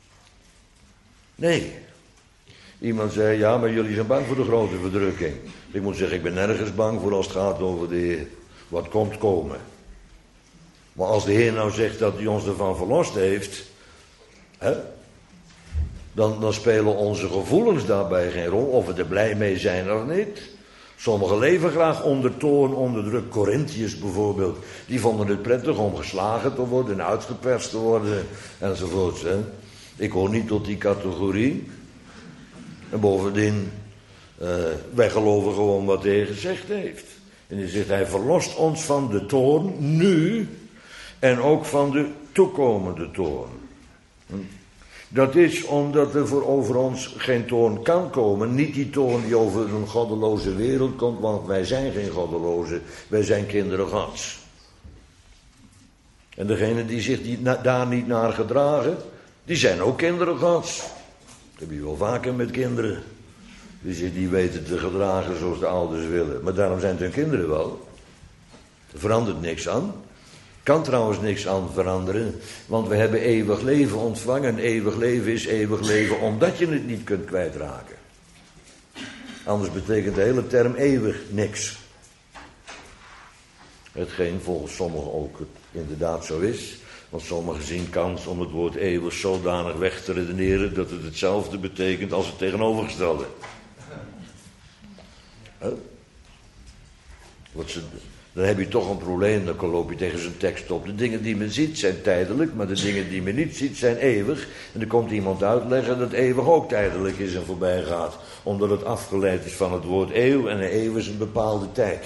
Nee. Iemand zei, ja, maar jullie zijn bang voor de grote verdrukking. Ik moet zeggen, ik ben nergens bang voor als het gaat over de Heer. Wat komt komen. Maar als de Heer nou zegt dat hij ons ervan verlost heeft, hè, dan, dan spelen onze gevoelens daarbij geen rol. Of we er blij mee zijn of niet. Sommigen leven graag onder toorn, onder druk. Corinthiërs bijvoorbeeld, die vonden het prettig om geslagen te worden en uitgeperst te worden enzovoort. Hè. Ik hoor niet tot die categorie. En bovendien, uh, wij geloven gewoon wat hij gezegd heeft. En hij zegt, hij verlost ons van de toorn, nu, en ook van de toekomende toorn. Hm? Dat is omdat er voor over ons geen toorn kan komen. Niet die toorn die over een goddeloze wereld komt, want wij zijn geen goddeloze, wij zijn kinderen Gods. En degenen die zich die, na, daar niet naar gedragen, die zijn ook kinderen Gods. Dat heb je wel vaker met kinderen. Die zich niet weten te gedragen zoals de ouders willen. Maar daarom zijn het hun kinderen wel. Er verandert niks aan. Kan trouwens niks aan veranderen. Want we hebben eeuwig leven ontvangen. En eeuwig leven is eeuwig leven omdat je het niet kunt kwijtraken. Anders betekent de hele term eeuwig niks. Hetgeen volgens sommigen ook inderdaad zo is. Want sommigen zien kans om het woord eeuwig zodanig weg te redeneren dat het hetzelfde betekent als het tegenovergestelde. Huh? Wat ze, dan heb je toch een probleem, dan loop je tegen zo'n tekst op. De dingen die men ziet zijn tijdelijk, maar de dingen die men niet ziet zijn eeuwig. En dan komt iemand uitleggen dat eeuwig ook tijdelijk is en voorbij gaat. Omdat het afgeleid is van het woord eeuw en een eeuw is een bepaalde tijd.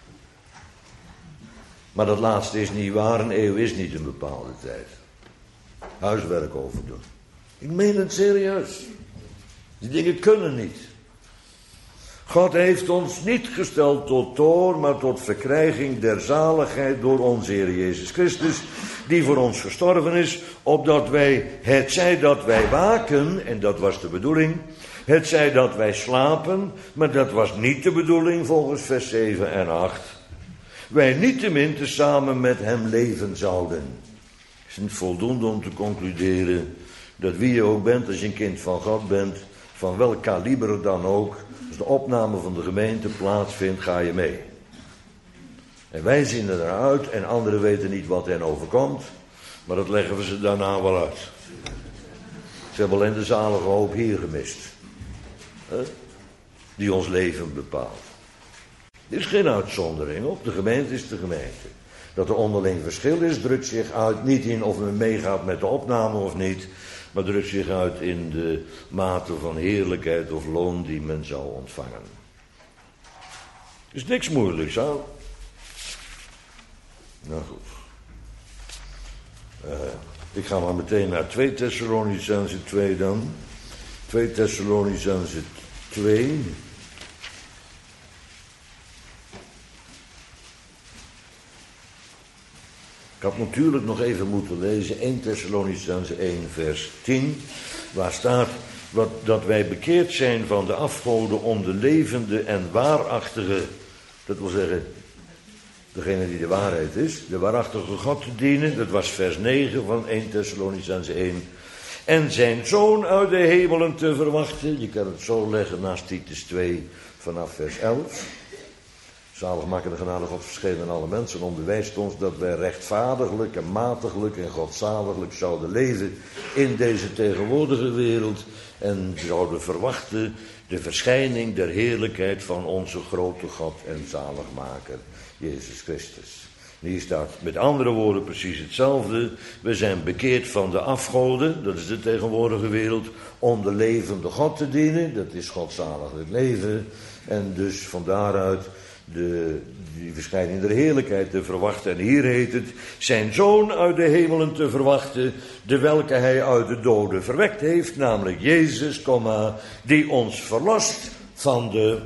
Maar dat laatste is niet waar, een eeuw is niet een bepaalde tijd. Huiswerk over doen. Ik meen het serieus. Die dingen kunnen niet. God heeft ons niet gesteld tot toorn, maar tot verkrijging der zaligheid door onze Heer Jezus Christus, die voor ons gestorven is, opdat wij, het zij dat wij waken, en dat was de bedoeling, het zij dat wij slapen, maar dat was niet de bedoeling volgens vers zeven en acht, wij niettemin tezamen met hem leven zouden. Het is niet voldoende om te concluderen dat wie je ook bent, als je een kind van God bent, van welk kaliber dan ook, als de opname van de gemeente plaatsvindt, ga je mee. En wij zien er uit en anderen weten niet wat hen overkomt, maar dat leggen we ze daarna wel uit. Ze hebben alleen de zalige hoop hier gemist, hè? Die ons leven bepaalt. Dit is geen uitzondering op, de gemeente is de gemeente. Dat er onderling verschil is, drukt zich uit niet in of men meegaat met de opname of niet, maar drukt zich uit in de mate van heerlijkheid of loon die men zou ontvangen. Er is niks moeilijks, hè? Nou goed. Uh, ik ga maar meteen naar twee Thessalonicenzen twee dan. twee Thessalonicenzen twee. Ik had natuurlijk nog even moeten lezen, eerste Thessalonicenzen één vers tien, waar staat wat, dat wij bekeerd zijn van de afgoden om de levende en waarachtige, dat wil zeggen, degene die de waarheid is, de waarachtige God te dienen. Dat was vers negen van eerste Thessalonicenzen één. En zijn zoon uit de hemelen te verwachten. Je kan het zo leggen naast Titus twee vanaf vers elf. Zaligmakkende genade God verschenen aan alle mensen, onderwijst ons dat wij rechtvaardiglijk en matiglijk en godzaliglijk zouden leven in deze tegenwoordige wereld en zouden verwachten de verschijning der heerlijkheid van onze grote God en zaligmaker, Jezus Christus. Hier staat met andere woorden precies hetzelfde. We zijn bekeerd van de afgoden, dat is de tegenwoordige wereld, om de levende God te dienen, dat is godzaliglijk leven. En dus van daaruit de, die verschijning der heerlijkheid te verwachten. En hier heet het, zijn zoon uit de hemelen te verwachten, de welke hij uit de doden verwekt heeft, namelijk Jezus, die ons verlost van de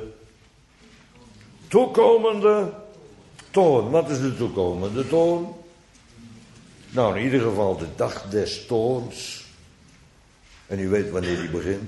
toekomende toorn. Wat is de toekomende toorn? Nou, in ieder geval de dag des toorns. En u weet wanneer die begint.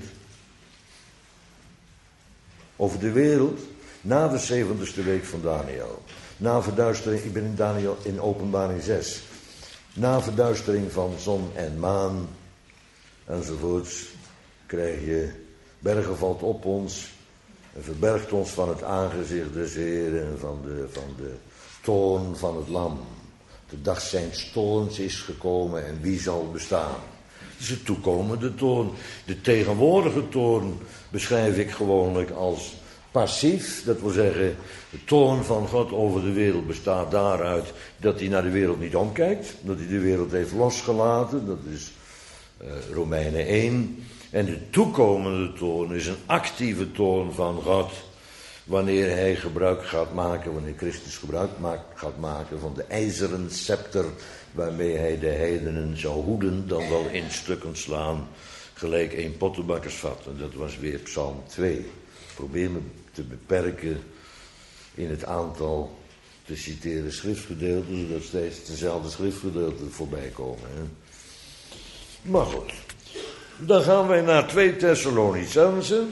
Over de wereld, na de zeventigste week van Daniel. Na verduistering, ik ben in Daniel in Openbaring zes. Na verduistering van zon en maan, enzovoorts, krijg je, bergen valt op ons, en verbergt ons van het aangezicht des Heeren en van de, van de toorn van het lam. De dag zijns toorns is gekomen en wie zal bestaan? Het is de toekomende toorn. De tegenwoordige toorn beschrijf ik gewoonlijk als passief. Dat wil zeggen, de toorn van God over de wereld bestaat daaruit dat hij naar de wereld niet omkijkt. Dat hij de wereld heeft losgelaten. Dat is uh, Romeinen één. En de toekomende toorn is een actieve toorn van God. Wanneer hij gebruik gaat maken, wanneer Christus gebruik maakt, gaat maken van de ijzeren scepter waarmee hij de heidenen zou hoeden, dan wel in stukken slaan, gelijk een pottenbakkersvat. En dat was weer Psalm twee. Probeer me te beperken in het aantal te citeren schriftgedeelten, zodat steeds dezelfde schriftgedeelten voorbij komen. Hè? Maar goed, dan gaan wij naar twee Thessalonicenzen.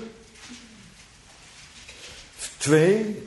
twee,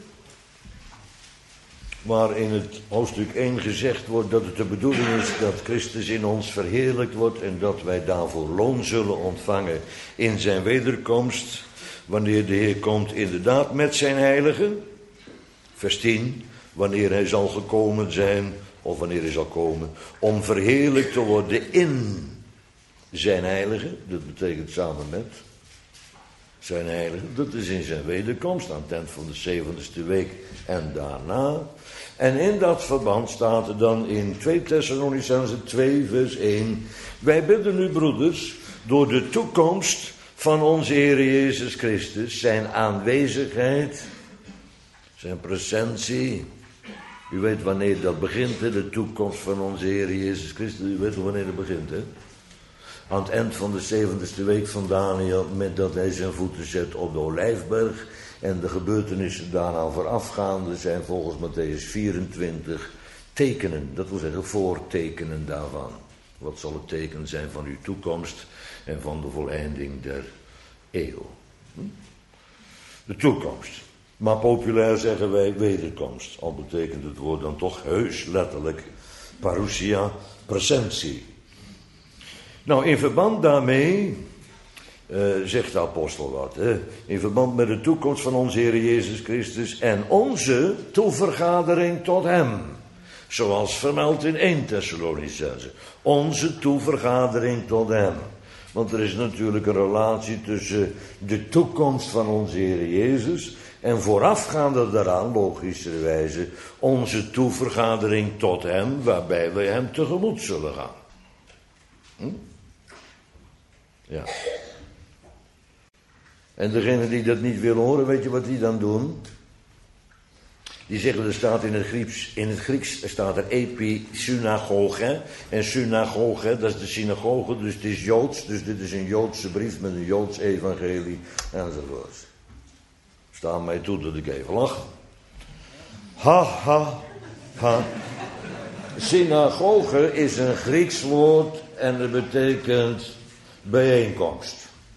waar in het hoofdstuk één gezegd wordt dat het de bedoeling is dat Christus in ons verheerlijkt wordt en dat wij daarvoor loon zullen ontvangen in zijn wederkomst, wanneer de Heer komt inderdaad met zijn heiligen. Vers tien, wanneer hij zal gekomen zijn, of wanneer hij zal komen, om verheerlijkt te worden in zijn heiligen, dat betekent samen met zijn heiligen, dat is in zijn wederkomst, aan het eind van de zeventigste week en daarna. En in dat verband staat er dan in twee Thessalonicenzen twee vers één, wij bidden u broeders, door de toekomst van onze Heer Jezus Christus, zijn aanwezigheid, zijn presentie. U weet wanneer dat begint, hè? De toekomst van onze Heer Jezus Christus, u weet wanneer dat begint, hè? Aan het eind van de zeventigste week van Daniel, met dat hij zijn voeten zet op de Olijfberg. En de gebeurtenissen daaraan voorafgaande zijn volgens Matthäus vierentwintig tekenen. Dat wil zeggen voortekenen daarvan. Wat zal het teken zijn van uw toekomst en van de voleinding der eeuw? De toekomst. Maar populair zeggen wij wederkomst. Al betekent het woord dan toch heus letterlijk parousia, presentie. Nou, in verband daarmee, uh, zegt de apostel wat, hè? In verband met de toekomst van onze Heer Jezus Christus en onze toevergadering tot hem. Zoals vermeld in eerste Thessalonicenzen. Onze toevergadering tot hem. Want er is natuurlijk een relatie tussen de toekomst van onze Heer Jezus en voorafgaande daaraan, logischerwijze, onze toevergadering tot hem, waarbij wij hem tegemoet zullen gaan. Hm? Ja. En degenen die dat niet willen horen, weet je wat die dan doen? Die zeggen, er staat in het Grieks, in het Grieks er staat er episynagoge. En synagoge, dat is de synagoge, dus het is Joods. Dus dit is een Joodse brief met een Joods evangelie enzovoort. Sta mij toe dat ik even lach. Ha, ha, ha. Synagoge is een Grieks woord en het betekent bijeenkomst.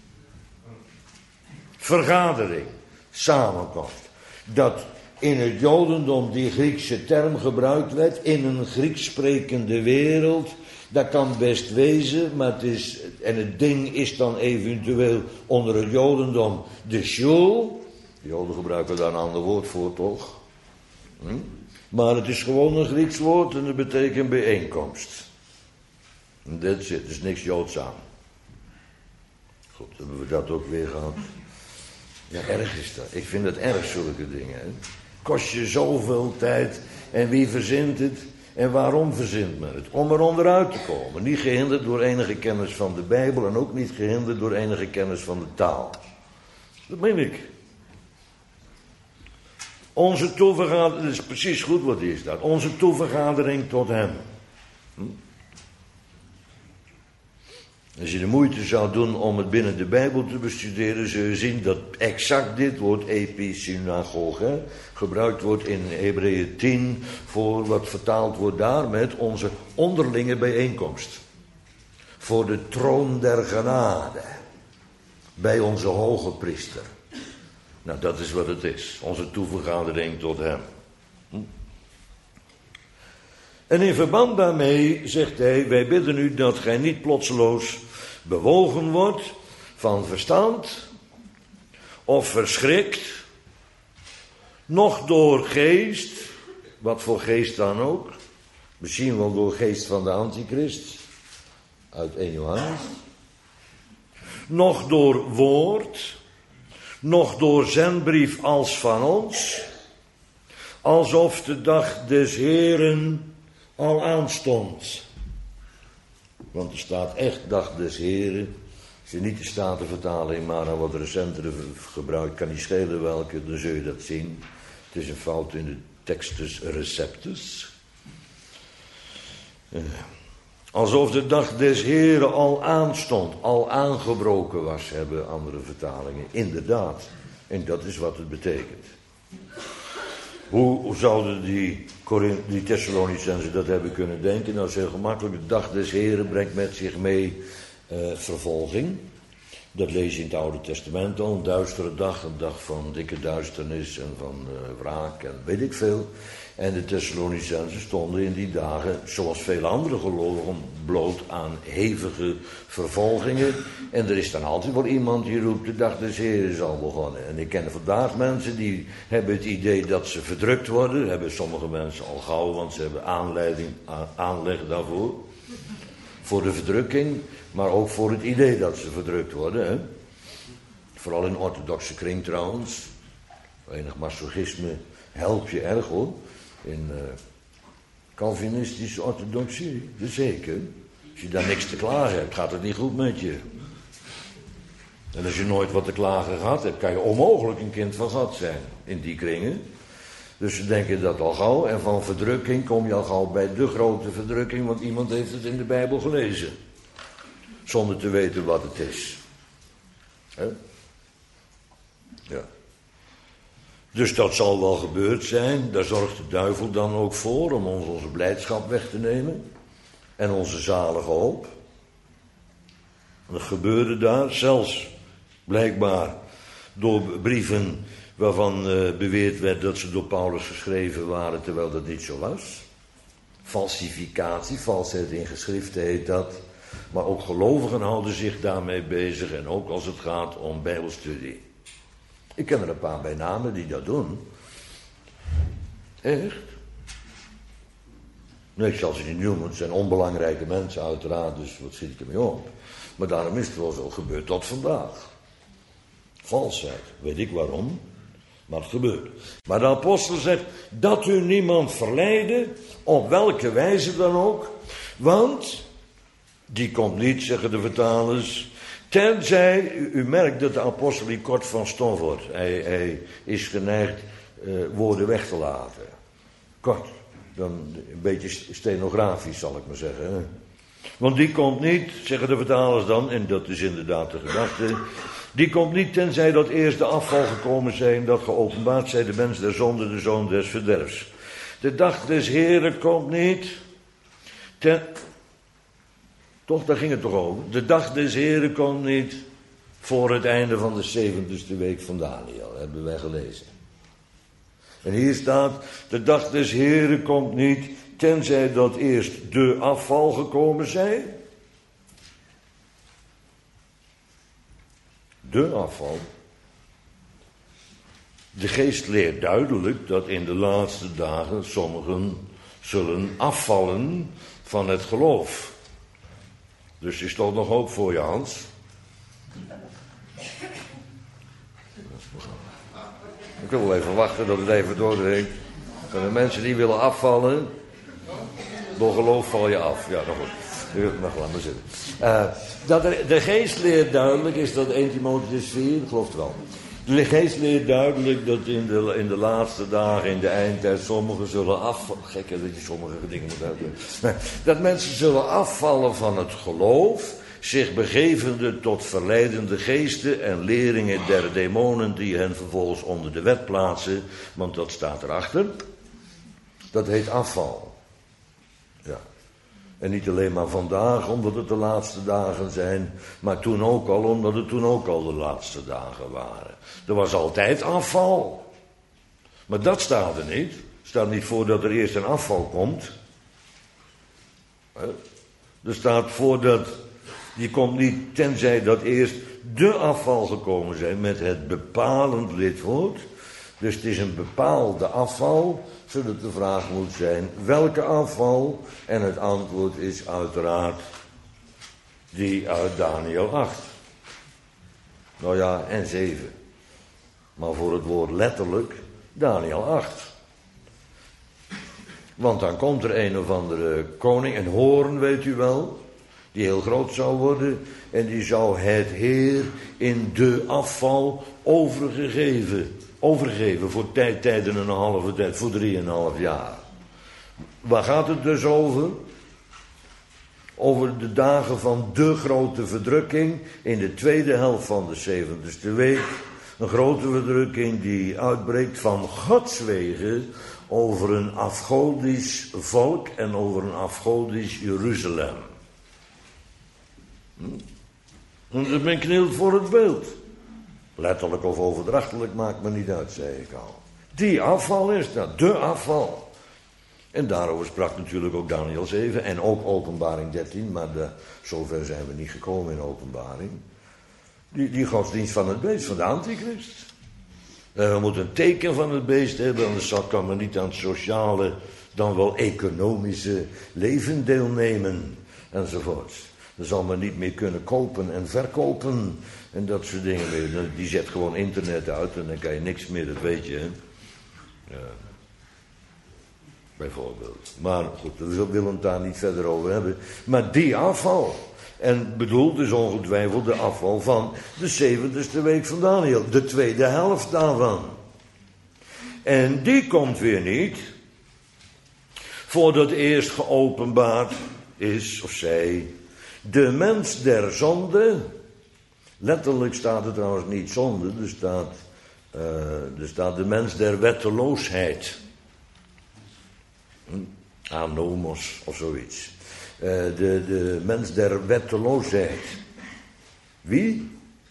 Vergadering, samenkomst. Dat in het Jodendom die Griekse term gebruikt werd in een Grieks sprekende wereld, dat kan best wezen, maar het is, en het ding is dan eventueel onder het Jodendom de shul. De Joden gebruiken daar een ander woord voor, toch? Hm? Maar het is gewoon een Grieks woord en het betekent bijeenkomst. That's it, er is niks Joods aan. Goed, hebben we dat ook weer gehad. Ja, erg is dat. Ik vind het erg, zulke dingen. Hè? Kost je zoveel tijd. En wie verzint het? En waarom verzint men het? Om er onderuit te komen. Niet gehinderd door enige kennis van de Bijbel en ook niet gehinderd door enige kennis van de taal. Dat meen ik. Onze toevergadering, dat is precies goed wat hier staat. Onze toevergadering tot hem. Hm? Als je de moeite zou doen om het binnen de Bijbel te bestuderen, zul je zien dat exact dit woord episynagoge gebruikt wordt in Hebreeën tien voor wat vertaald wordt daar met onze onderlinge bijeenkomst. Voor de troon der genade. Bij onze hoge priester. Nou, dat is wat het is. Onze toevergadering tot hem. Hm? En in verband daarmee zegt hij, wij bidden u dat gij niet plotseloos bewogen wordt van verstand of verschrikt, noch door geest, wat voor geest dan ook, misschien wel door geest van de antichrist, uit eerste Johannes, noch door woord, noch door zendbrief als van ons, alsof de dag des Heren al aanstond. Want er staat echt dag des Heren. Als je niet de Statenvertaling, maar een wat recentere gebruikt, kan niet schelen welke, dan zul je dat zien. Het is een fout in de textus receptus. Uh, alsof de dag des Heren al aanstond, al aangebroken was, hebben andere vertalingen. Inderdaad. En dat is wat het betekent. Hoe, hoe zouden die, die Thessalonicenzen dat hebben kunnen denken? Nou, heel gemakkelijk. De dag des Heren brengt met zich mee uh, vervolging. Dat lees je in het Oude Testament al. Een duistere dag, een dag van dikke duisternis en van uh, wraak en weet ik veel. En de Thessalonicenzen stonden in die dagen, zoals vele andere gelovigen, bloot aan hevige vervolgingen. En er is dan altijd wel iemand die roept, de dag des Heren is al begonnen. En ik ken vandaag mensen die hebben het idee dat ze verdrukt worden. Dat hebben sommige mensen al gauw, want ze hebben aanleiding, aanleg daarvoor. Voor de verdrukking, maar ook voor het idee dat ze verdrukt worden. Hè? Vooral in orthodoxe kring trouwens. Enig masochisme helpt je erg hoor. In uh, Calvinistische orthodoxie, zeker. Als je daar niks te klagen hebt, gaat het niet goed met je. En als je nooit wat te klagen gehad hebt, kan je onmogelijk een kind van God zijn in die kringen. Dus ze denken dat al gauw. En van verdrukking kom je al gauw bij de grote verdrukking, want iemand heeft het in de Bijbel gelezen. Zonder te weten wat het is. He? Ja. Dus dat zal wel gebeurd zijn. Daar zorgt de duivel dan ook voor om ons onze blijdschap weg te nemen. En onze zalige hoop. Dat gebeurde daar, zelfs blijkbaar door brieven waarvan uh, beweerd werd dat ze door Paulus geschreven waren, terwijl dat niet zo was. Falsificatie, valsheid in geschriften heet dat. Maar ook gelovigen houden zich daarmee bezig en ook als het gaat om bijbelstudie. Ik ken er een paar bij namen die dat doen. Echt? Nee, ik zal ze niet noemen, het zijn onbelangrijke mensen uiteraard, dus wat zit ik ermee op. Maar daarom is het wel zo gebeurd tot vandaag. Valsheid, weet ik waarom, maar het gebeurt. Maar de apostel zegt, dat u niemand verleidde, op welke wijze dan ook, want, die komt niet, zeggen de vertalers, tenzij, u, u merkt dat de apostel hier kort van stof wordt. Hij, hij is geneigd uh, woorden weg te laten. Kort, dan een beetje stenografisch zal ik maar zeggen. Hè? Want die komt niet, zeggen de vertalers dan, en dat is inderdaad de gedachte, die komt niet tenzij dat eerst de afval gekomen zijn, dat geopenbaard zij de mens der zonde, de zoon des verderfs. De dag des Heren komt niet, Ten, toch, daar ging het toch over. De dag des Heren komt niet voor het einde van de zeventigste week van Daniel, hebben wij gelezen. En hier staat, de dag des Heren komt niet, tenzij dat eerst de afval gekomen zij. De afval. De geest leert duidelijk dat in de laatste dagen sommigen zullen afvallen van het geloof. Dus is toch nog hoop voor je, Hans? Ik wil wel even wachten dat het even doordringt. En de mensen die willen afvallen, door geloof val je af. Ja, nou goed. Mag laat maar zitten. Uh, dat er, de geest leert duidelijk, is dat Eerste Timotheüs vier, ik geloof het wel. De geest leert duidelijk dat in de, in de laatste dagen, in de eindtijd, sommigen zullen afvallen. Gek hè, dat je sommige dingen moet uitleggen. Nee, dat mensen zullen afvallen van het geloof, zich begevende tot verleidende geesten en leringen der demonen die hen vervolgens onder de wet plaatsen. Want dat staat erachter. Dat heet afval. Ja. En niet alleen maar vandaag, omdat het de laatste dagen zijn, maar toen ook al, omdat het toen ook al de laatste dagen waren. Er was altijd afval. Maar dat staat er niet. Er staat niet voor dat er eerst een afval komt. Er staat voor dat, die komt niet tenzij dat eerst de afval gekomen zijn met het bepalend lidwoord. Dus het is een bepaalde afval, zodat de vraag moet zijn, welke afval? En het antwoord is uiteraard die uit Daniel acht. Nou ja, en zeven. Maar voor het woord letterlijk, Daniel acht. Want dan komt er een of andere koning, een hoorn weet u wel, die heel groot zou worden. En die zou het Heer in de afval overgegeven. Overgeven voor tijd, tijden en een halve tijd, voor drieënhalf jaar. Waar gaat het dus over? Over de dagen van de grote verdrukking in de tweede helft van de zeventigste week. Een grote verdrukking die uitbreekt van Gods wegen over een afgodisch volk en over een afgodisch Jeruzalem. Hm? En men knielt voor het beeld. Letterlijk of overdrachtelijk maakt me niet uit, zei ik al. Die afval is dat, de afval. En daarover sprak natuurlijk ook Daniel zeven en ook Openbaring dertien, maar de, zover zijn we niet gekomen in Openbaring. Die, die godsdienst van het beest, van de antichrist. Uh, we moeten een teken van het beest hebben, anders kan men niet aan het sociale, dan wel economische leven deelnemen, enzovoort. Dan zal men niet meer kunnen kopen en verkopen en dat soort dingen meer. Die zet gewoon internet uit en dan kan je niks meer, dat weet je, hè. Ja. Bijvoorbeeld. Maar goed, we willen het daar niet verder over hebben. Maar die afval. En bedoelt dus ongetwijfeld de afval van de zeventigste week van Daniel. De tweede helft daarvan. En die komt weer niet voordat eerst geopenbaard is, of zij, de mens der zonde. Letterlijk staat er trouwens niet zonde, er staat, uh, er staat de mens der wetteloosheid. Hm? Anomos of zoiets. Uh, de, de mens der wetteloosheid. Wie?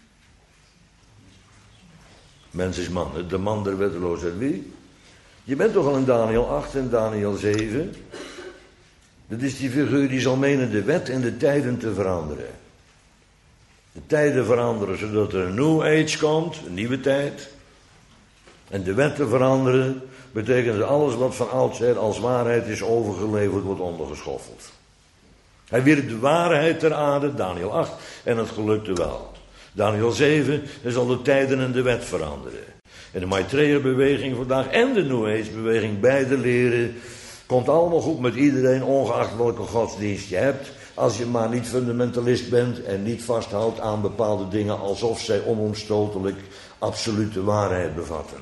Mens is man, de man der wetteloosheid. Wie? Je bent toch al in Daniel acht en Daniel zeven. Dat is die figuur die zal menen de wet en de tijden te veranderen. De tijden veranderen zodat er een new age komt, een nieuwe tijd. En de wetten veranderen betekent dat alles wat van oudsher als waarheid is overgeleverd wordt ondergeschoffeld. Hij wierp de waarheid ter aarde, Daniel acht, en het gelukte wel. Daniel zeven, er zal de tijden en de wet veranderen. En de Maitreya-beweging vandaag en de New Age-beweging, beide leren, komt allemaal goed met iedereen, ongeacht welke godsdienst je hebt, als je maar niet fundamentalist bent en niet vasthoudt aan bepaalde dingen alsof zij onomstotelijk absolute waarheid bevatten.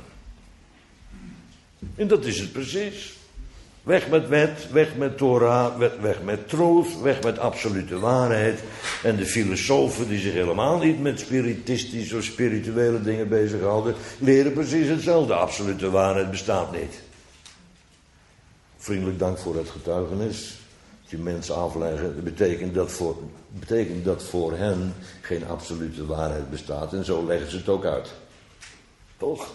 En dat is het precies. Weg met wet, weg met Torah, weg met truth, weg met absolute waarheid. En de filosofen die zich helemaal niet met spiritistische of spirituele dingen bezighouden, leren precies hetzelfde. Absolute waarheid bestaat niet. Vriendelijk dank voor het getuigenis. die mensen afleggen, dat betekent dat, voor, betekent dat voor hen geen absolute waarheid bestaat. En zo leggen ze het ook uit. Toch?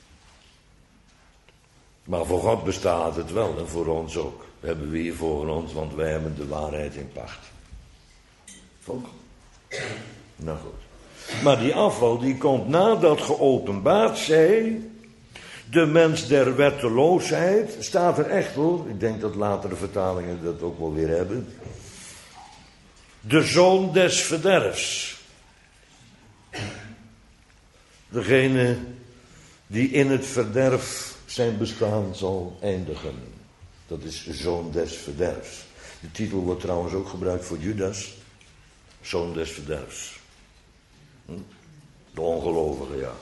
Maar voor God bestaat het wel en voor ons ook. Dat hebben we hier voor ons, want wij hebben de waarheid in pacht. Toch? Nou goed. Maar die afval die komt nadat geopenbaard zij, de mens der wetteloosheid, staat er echt hoor, ik denk dat latere vertalingen dat ook wel weer hebben. De zoon des verderfs. Degene die in het verderf zijn bestaan zal eindigen. Dat is zoon des verderfs. De titel wordt trouwens ook gebruikt voor Judas. Zoon des verderfs. De ongelovige, ja.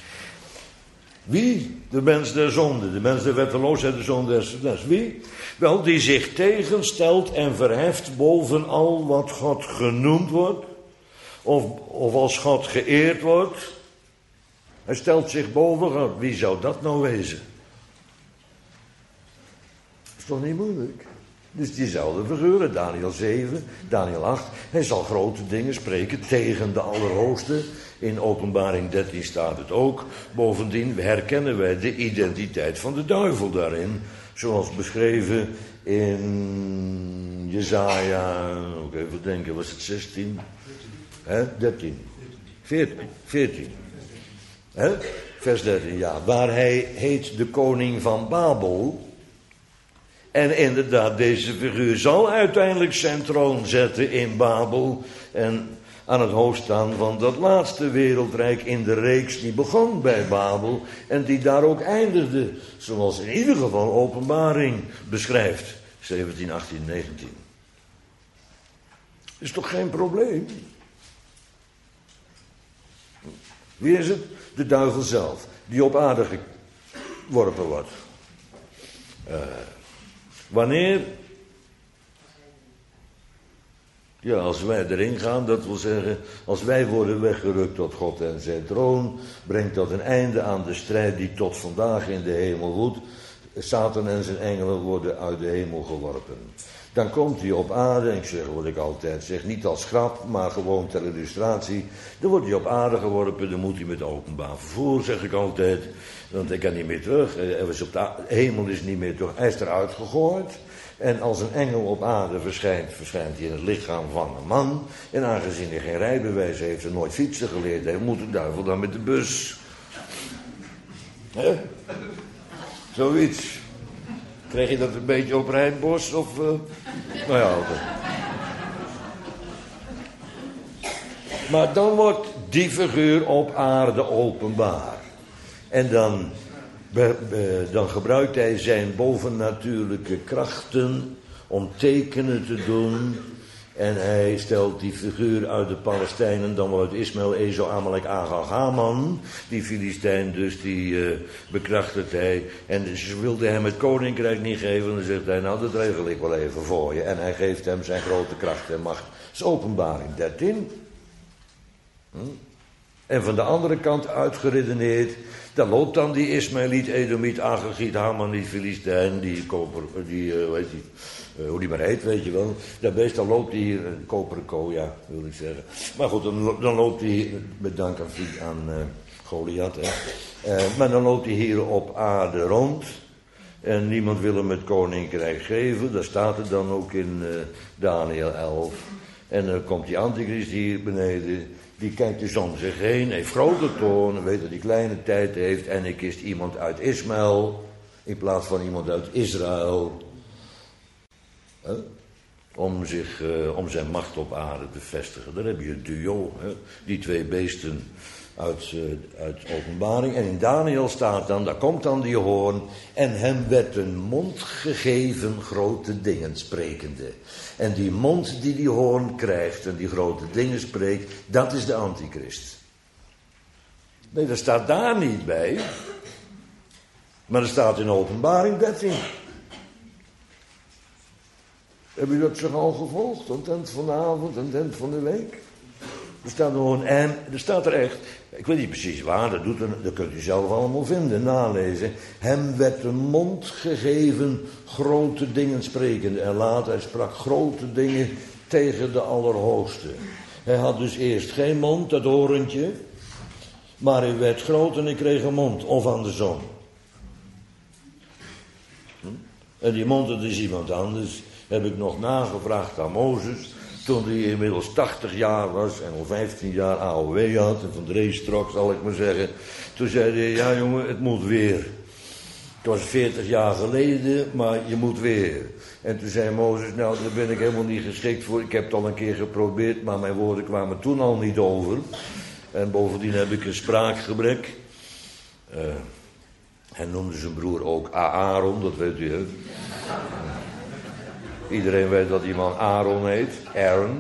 Wie? De mens der zonde, de mens der wetteloosheid, de zoon des verderfs. Wie? Wel, die zich tegenstelt en verheft boven al wat God genoemd wordt. Of, of als God geëerd wordt. Hij stelt zich boven God. Wie zou dat nou wezen? Dat is toch niet moeilijk? Dus diezelfde figuren, Daniel zeven, Daniel acht. Hij zal grote dingen spreken tegen de Allerhoogste. In Openbaring dertien staat het ook. Bovendien herkennen wij de identiteit van de duivel daarin. Zoals beschreven in Jesaja, ook even denken, was het zestien? Hè? dertien. veertien. veertien. Hè? Vers dertien, ja. Waar hij heet de koning van Babel. En inderdaad, deze figuur zal uiteindelijk zijn troon zetten in Babel. En aan het hoofd staan van dat laatste wereldrijk in de reeks die begon bij Babel. En die daar ook eindigde. Zoals in ieder geval Openbaring beschrijft. zeventien, achttien, negentien. Is toch geen probleem? Wie is het? De duivel zelf. Die op aarde geworpen wordt. Uh, wanneer... Ja, als wij erin gaan, dat wil zeggen, als wij worden weggerukt tot God en zijn troon, brengt dat een einde aan de strijd die tot vandaag in de hemel woedt. Satan en zijn engelen worden uit de hemel geworpen. Dan komt hij op aarde, en ik zeg wat ik altijd zeg, niet als grap, maar gewoon ter illustratie. Dan wordt hij op aarde geworpen, dan moet hij met openbaar vervoer, zeg ik altijd. Want hij kan niet meer terug, hij was op de hemel is niet meer terug, hij is eruit gegooid. En als een engel op aarde verschijnt, verschijnt hij in het lichaam van een man. En aangezien hij geen rijbewijs heeft en nooit fietsen geleerd heeft, moet de duivel dan met de bus. Hè? Zoiets. Krijg je dat een beetje op Rijnbos? Of, uh... nou ja, oké. Maar dan wordt die figuur op aarde openbaar. En dan... Be, be, dan gebruikt hij zijn bovennatuurlijke krachten om tekenen te doen. En hij stelt die figuur uit de Palestijnen, dan wordt Ismaël, Ezo, Amalek, Agag, Haman. Die Filistijn dus, die uh, bekrachtigt hij. En ze wilden hem het koninkrijk niet geven. Dan zegt hij, nou dat regel ik wel even voor je. En hij geeft hem zijn grote kracht en macht. Dat is Openbaring dertien. Hm? En van de andere kant uitgeredeneerd, dan loopt dan die Ismaëliet, Edomiet, Agagiet, Hamaniet, Filistijn, die koper, die, uh, weet je, uh, hoe die maar heet, weet je wel. Ja, meestal loopt hij hier, een koperen ko, ja, wil ik zeggen. Maar goed, dan, dan loopt hij, met dank aan, aan uh, Goliath, hè. Uh, maar dan loopt hij hier op aarde rond. En niemand wil hem het koninkrijk geven, daar staat het dan ook in uh, Daniel elf. En dan komt die antichrist hier beneden. Die kijkt dus om zich heen, heeft grote toorn, weet dat hij kleine tijd heeft. En ik kiest iemand uit Ismaël, in plaats van iemand uit Israël. He? Om, zich, uh, om zijn macht op aarde te vestigen. Dan heb je het duo, he? Die twee beesten uit, uh, uit Openbaring. En in Daniel staat dan, daar komt dan die hoorn. En hem werd een mond gegeven, grote dingen sprekende. En die mond die die hoorn krijgt en die grote dingen spreekt, dat is de antichrist. Nee, dat staat daar niet bij. Maar dat staat in Openbaring dertien. Heb u dat zo al gevolgd? Aan het eind van de avond, aan het eind van de week? Er staat gewoon en, er staat er echt, ik weet niet precies waar, dat, doet er, dat kunt u zelf allemaal vinden, nalezen. Hem werd een mond gegeven, grote dingen sprekende. En later, hij sprak grote dingen tegen de Allerhoogste. Hij had dus eerst geen mond, dat horentje, maar hij werd groot en hij kreeg een mond, of andersom. Hm? En die mond, dat is iemand anders, heb ik nog nagevraagd aan Mozes, toen hij inmiddels tachtig jaar was en al vijftien jaar A O W had, en van de race trok, zal ik maar zeggen. Toen zei hij, ja jongen, het moet weer. Het was veertig jaar geleden, maar je moet weer. En toen zei Mozes, nou daar ben ik helemaal niet geschikt voor. Ik heb het al een keer geprobeerd, maar mijn woorden kwamen toen al niet over. En bovendien heb ik een spraakgebrek. Uh, hij noemde zijn broer ook Aaron, dat weet u hè. Iedereen weet dat die man Aaron heet. Aaron.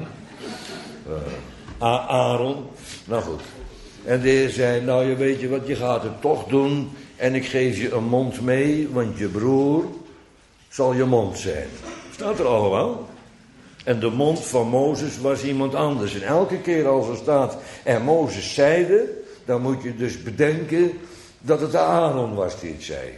Uh, Aaron. Nou goed. En de heer zei, nou je weet je wat, je gaat het toch doen. En ik geef je een mond mee, want je broer zal je mond zijn. Staat er allemaal. En de mond van Mozes was iemand anders. En elke keer als er staat, en Mozes zeide, dan moet je dus bedenken dat het Aaron was die het zei.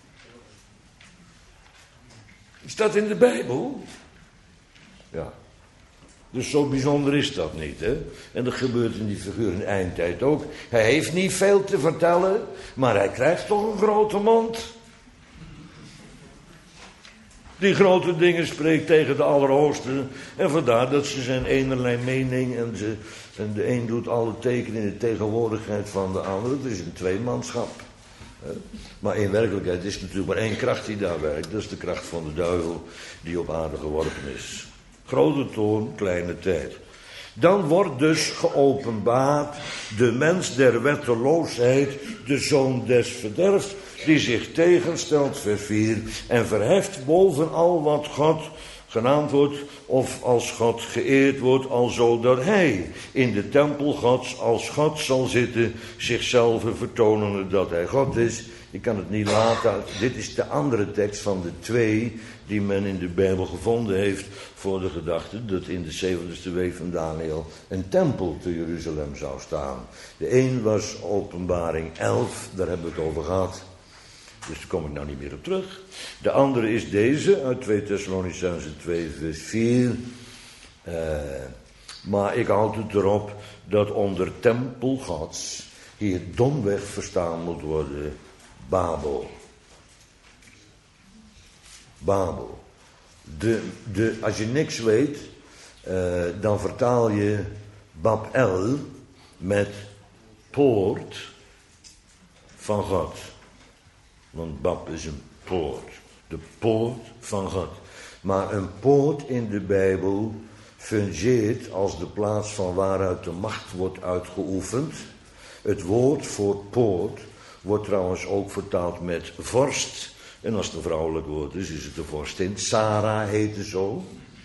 Staat in de Bijbel. Ja. Dus zo bijzonder is dat niet, hè. En dat gebeurt in die figuur in de eindtijd ook. Hij heeft niet veel te vertellen, maar hij krijgt toch een grote mond. Die grote dingen spreekt tegen de Allerhoogste. En vandaar dat ze zijn enerlei mening en, ze, en de een doet alle tekenen in de tegenwoordigheid van de ander. Het is een tweemanschap. Maar in werkelijkheid is het natuurlijk maar één kracht die daar werkt. Dat is de kracht van de duivel die op aarde geworpen is. Grote toorn, kleine tijd. Dan wordt dus geopenbaard de mens der wetteloosheid, de zoon des verderfs, die zich tegenstelt, vers vier, en verheft boven al wat God genaamd wordt, of als God geëerd wordt, alzo dat hij in de tempel Gods als God zal zitten, zichzelf vertonende dat hij God is. Ik kan het niet laten, dit is de andere tekst van de twee die men in de Bijbel gevonden heeft voor de gedachte dat in de zeventigste week van Daniel een tempel te Jeruzalem zou staan. De een was Openbaring elf, daar hebben we het over gehad. Dus daar kom ik nou niet meer op terug. De andere is deze, uit twee Thessalonicenzen twee vers vier. Uh, maar ik houd het erop dat onder tempel Gods hier domweg verstaan moet worden Babel. Babel. De, de, als je niks weet, uh, dan vertaal je Babel met poort van God. Want Bab is een poort. De poort van God. Maar een poort in de Bijbel fungeert als de plaats van waaruit de macht wordt uitgeoefend. Het woord voor poort wordt trouwens ook vertaald met vorst. En als het een vrouwelijk woord is, is het de vorstin. Sarah heette zo.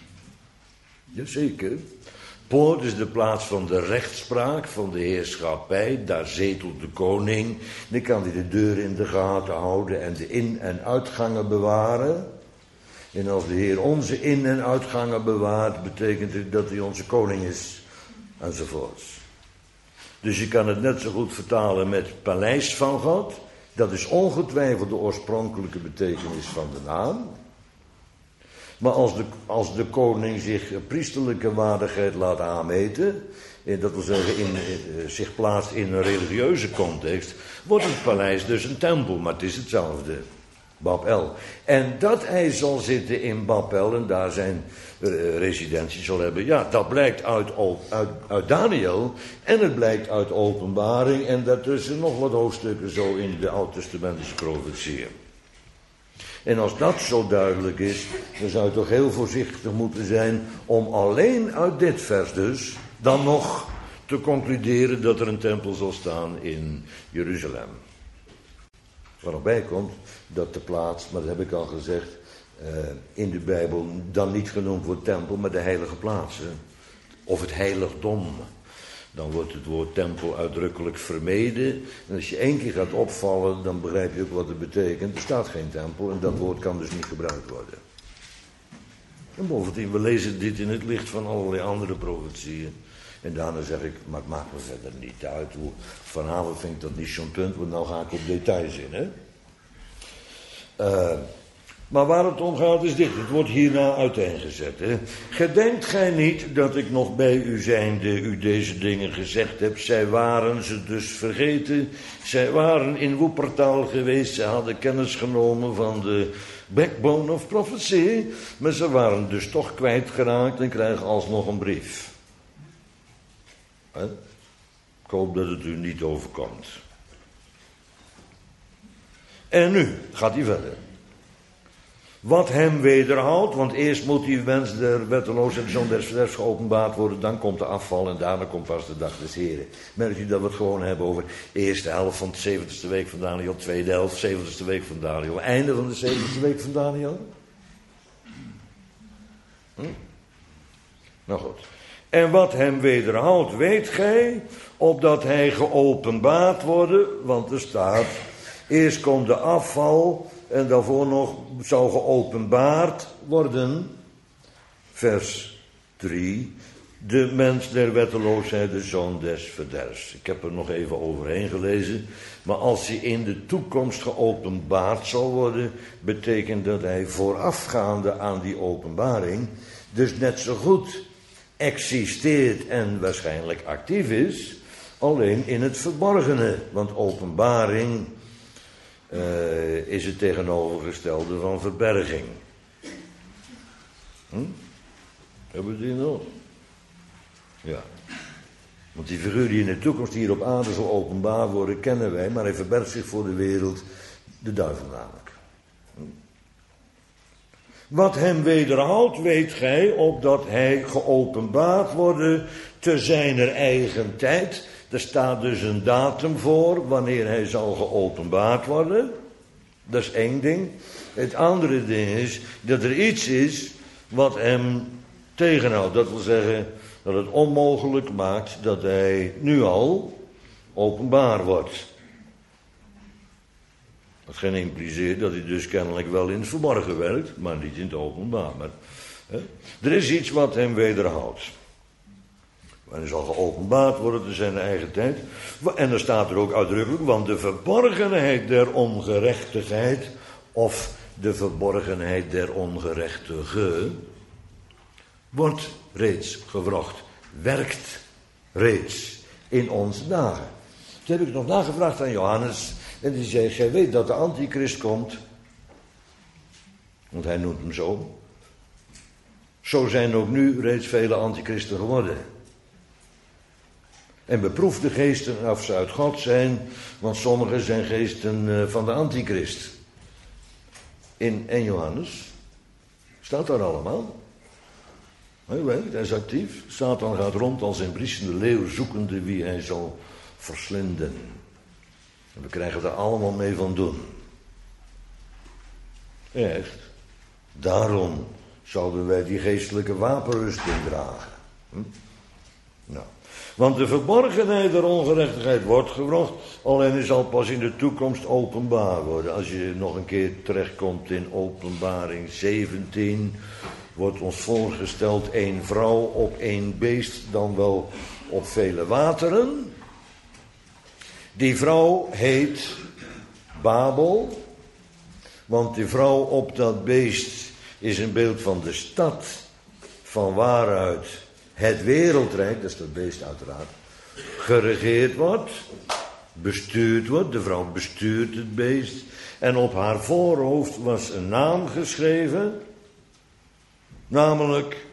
Jazeker. Poort is de plaats van de rechtspraak, van de heerschappij. Daar zetelt de koning. Dan kan hij de deur in de gaten houden en de in- en uitgangen bewaren. En als de Heer onze in- en uitgangen bewaart, betekent het dat hij onze koning is. Enzovoorts. Dus je kan het net zo goed vertalen met paleis van God. Dat is ongetwijfeld de oorspronkelijke betekenis van de naam. Maar als de, als de koning zich priesterlijke waardigheid laat aanmeten, dat wil zeggen in, in, zich plaatst in een religieuze context, wordt het paleis dus een tempel, maar het is hetzelfde. Babel. En dat hij zal zitten in Babel en daar zijn uh, residentie zal hebben, ja, dat blijkt uit, uit, uit Daniel en het blijkt uit Openbaring en daartussen nog wat hoofdstukken zo in de Oud-testamentische profetieën. En als dat zo duidelijk is, dan zou je toch heel voorzichtig moeten zijn om alleen uit dit vers dus dan nog te concluderen dat er een tempel zal staan in Jeruzalem. Waar nog bij komt dat de plaats, maar dat heb ik al gezegd, uh, in de Bijbel dan niet genoemd wordt tempel, maar de heilige plaatsen. Of het heiligdom. Dan wordt het woord tempel uitdrukkelijk vermeden. En als je één keer gaat opvallen, dan begrijp je ook wat het betekent. Er staat geen tempel en dat woord kan dus niet gebruikt worden. En bovendien, we lezen dit in het licht van allerlei andere profetieën. En daarna zeg ik, maar het maakt me verder niet uit. Vanavond vind ik dat niet zo'n punt, want nou ga ik op details in, hè. Uh, maar waar het om gaat is dit, het wordt hierna uiteengezet. Hè? Gedenkt gij niet dat ik nog bij u zijnde u deze dingen gezegd heb? Zij waren ze dus vergeten, zij waren in woepertaal geweest, zij hadden kennis genomen van de backbone of prophecy, maar ze waren dus toch kwijtgeraakt en krijgen alsnog een brief. Hè? Ik hoop dat het u niet overkomt. En nu gaat hij verder. Wat hem wederhoudt, want eerst moet die mens der wetteloosheid, de zoon des verderfs geopenbaard worden, dan komt de afval en daarna komt pas de dag des Heren. Merkt u dat we het gewoon hebben over de eerste helft van de zeventigste week van Daniel, tweede helft, zeventigste week van Daniel, einde van de zeventigste week van Daniel? Hm? Nou goed. En wat hem wederhoudt, weet gij, opdat hij geopenbaard worden, want er staat, eerst komt de afval en daarvoor nog zou geopenbaard worden. Vers drie. De mens der wetteloosheid, de zoon des verderfs. Ik heb er nog even overheen gelezen. Maar als hij in de toekomst geopenbaard zal worden, betekent dat hij voorafgaande aan die openbaring dus net zo goed existeert en waarschijnlijk actief is, alleen in het verborgene. Want openbaring Uh, is het tegenovergestelde van verberging. Hm? Hebben we die nog? Ja. Want die figuur die in de toekomst hier op aarde zal openbaar worden, kennen wij, maar hij verbergt zich voor de wereld, de duivel namelijk. Hm? Wat hem wederhoudt, weet gij, opdat hij geopenbaard worden te zijner eigen tijd. Er staat dus een datum voor wanneer hij zal geopenbaard worden. Dat is één ding. Het andere ding is dat er iets is wat hem tegenhoudt. Dat wil zeggen dat het onmogelijk maakt dat hij nu al openbaar wordt. Dat geen impliceert dat hij dus kennelijk wel in het verborgen werkt, maar niet in het openbaar. Maar, hè? Er is iets wat hem wederhoudt. En hij zal geopenbaard worden te zijn eigen tijd. En er staat er ook uitdrukkelijk, want de verborgenheid der ongerechtigheid, of de verborgenheid der ongerechtige, wordt reeds gewrocht. Werkt reeds in onze dagen. Toen heb ik nog nagevraagd aan Johannes, en die zei, gij weet dat de antichrist komt. Want hij noemt hem zo. Zo zijn ook nu reeds vele antichristen geworden. En beproef de geesten of ze uit God zijn, want sommige zijn geesten van de antichrist. In één Johannes staat daar allemaal. Hij weet, hij is actief. Satan gaat rond als een briesende leeuw, zoekende wie hij zal verslinden. En we krijgen er allemaal mee van doen. Echt. Daarom zouden wij die geestelijke wapenrusting dragen. Hm? Nou. Want de verborgenheid der ongerechtigheid wordt gewrocht, alleen is al pas in de toekomst openbaar worden. Als je nog een keer terechtkomt in Openbaring zeventien, wordt ons voorgesteld één vrouw op één beest, dan wel op vele wateren. Die vrouw heet Babel, want die vrouw op dat beest is een beeld van de stad, van waaruit het wereldrijk, dat is dat beest uiteraard, geregeerd wordt, bestuurd wordt. De vrouw bestuurt het beest. En op haar voorhoofd was een naam geschreven, namelijk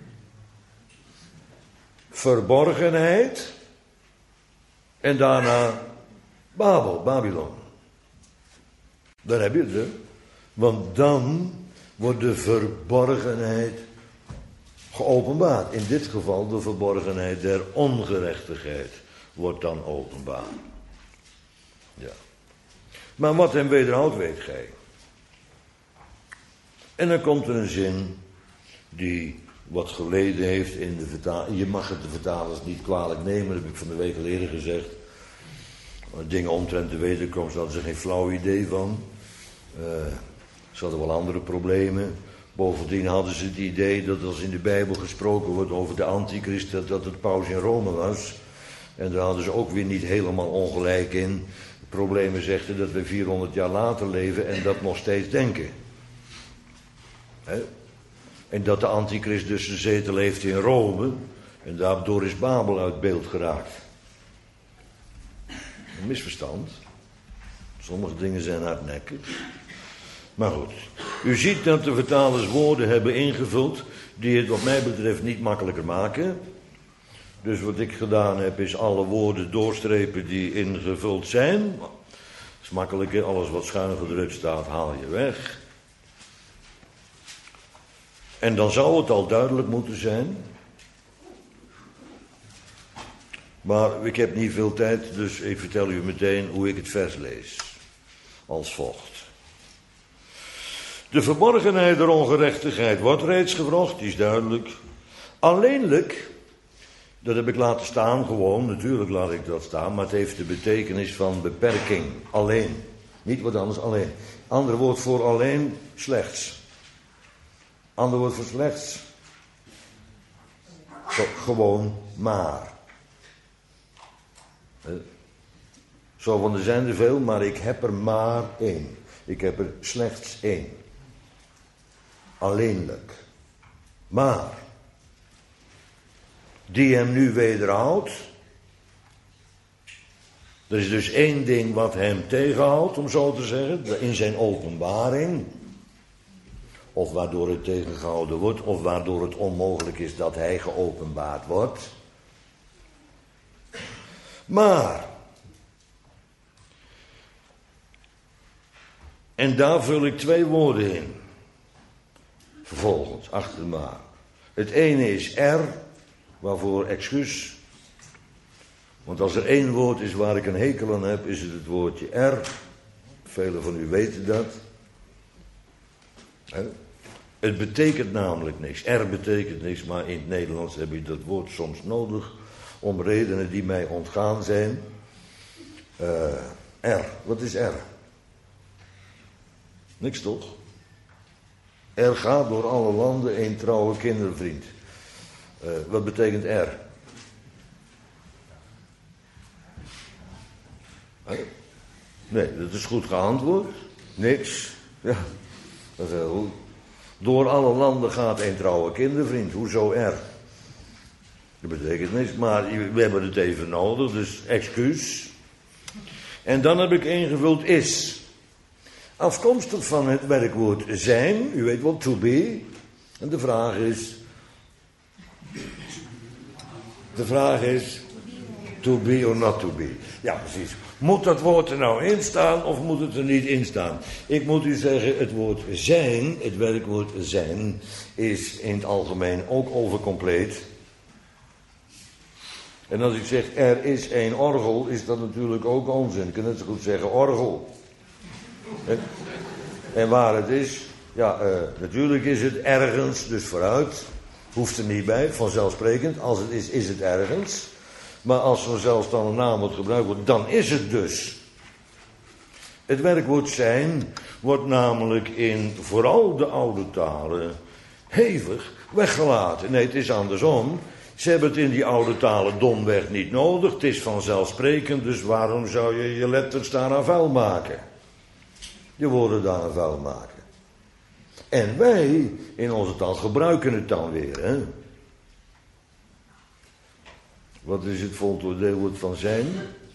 verborgenheid en daarna Babel, Babylon. Daar heb je het, hè? Want dan wordt de verborgenheid geopenbaard. In dit geval de verborgenheid der ongerechtigheid wordt dan openbaar. Ja. Maar wat hem wederhoudt, weet gij. En dan komt er een zin die wat geleden heeft in de vertaling. Je mag het de vertalers niet kwalijk nemen, dat heb ik van de week geleden gezegd. Dingen omtrent de wederkomst hadden ze geen flauw idee van. Uh, ze hadden wel andere problemen. Bovendien hadden ze het idee dat als in de Bijbel gesproken wordt over de antichrist, dat dat het paus in Rome was. En daar hadden ze ook weer niet helemaal ongelijk in. Problemen zegden dat we vierhonderd jaar later leven en dat nog steeds denken. He? En dat de antichrist dus zijn zetel heeft in Rome. En daardoor is Babel uit beeld geraakt. Een misverstand. Sommige dingen zijn hardnekkig. Maar goed. U ziet dat de vertalers woorden hebben ingevuld die het wat mij betreft niet makkelijker maken. Dus wat ik gedaan heb is alle woorden doorstrepen die ingevuld zijn. Dat is makkelijk, hè? Alles wat schuin gedrukt staat haal je weg. En dan zou het al duidelijk moeten zijn. Maar ik heb niet veel tijd, dus ik vertel u meteen hoe ik het vers lees. Als volgt. De verborgenheid der ongerechtigheid wordt reeds gewrocht, die is duidelijk. Alleenlijk, dat heb ik laten staan gewoon, natuurlijk laat ik dat staan, maar het heeft de betekenis van beperking, alleen. Niet wat anders, alleen. Ander woord voor alleen, slechts. Ander woord voor slechts. Gewoon maar. Zo van er zijn er veel, maar ik heb er maar één. Ik heb er slechts één. Alleenlijk. Maar die hem nu wederhoudt. Er is dus één ding wat hem tegenhoudt, om zo te zeggen, in zijn openbaring. Of waardoor het tegengehouden wordt, of waardoor het onmogelijk is dat hij geopenbaard wordt. Maar, en daar vul ik twee woorden in. Vervolgens, achter maar. Het ene is er, waarvoor excuus. Want als er één woord is waar ik een hekel aan heb, is het het woordje er. Velen van u weten dat. Het betekent namelijk niks. Er betekent niks, maar in het Nederlands heb je dat woord soms nodig. Om redenen die mij ontgaan zijn. Uh, er, wat is er? Niks toch? Er gaat door alle landen een trouwe kindervriend. Uh, wat betekent er? Huh? Nee, dat is goed geantwoord. Niks. Ja, dat is heel goed. Door alle landen gaat een trouwe kindervriend. Hoezo er? Dat betekent niks, maar we hebben het even nodig, dus excuus. En dan heb ik ingevuld is. Afkomstig van het werkwoord zijn, u weet wel, to be. En de vraag is... De vraag is... To be or not to be. Ja, precies. Moet dat woord er nou in staan of moet het er niet in staan? Ik moet u zeggen, het woord zijn, het werkwoord zijn, is in het algemeen ook overcompleet. En als ik zeg, er is één orgel, is dat natuurlijk ook onzin. Ik kan net zo goed zeggen, orgel. En, en waar het is, ja, uh, natuurlijk is het ergens, dus vooruit. Hoeft er niet bij, vanzelfsprekend. Als het is, is het ergens. Maar als er zelfs dan een naamwoord gebruikt wordt, dan is het dus. Het werkwoord zijn wordt namelijk in vooral de oude talen hevig weggelaten. Nee, het is andersom. Ze hebben het in die oude talen domweg niet nodig. Het is vanzelfsprekend, dus waarom zou je je letters daar aan vuil maken? Je woorden daar aan vuil maken. En wij in onze taal gebruiken het dan weer, hè. Wat is het voltooid deelwoord van zijn?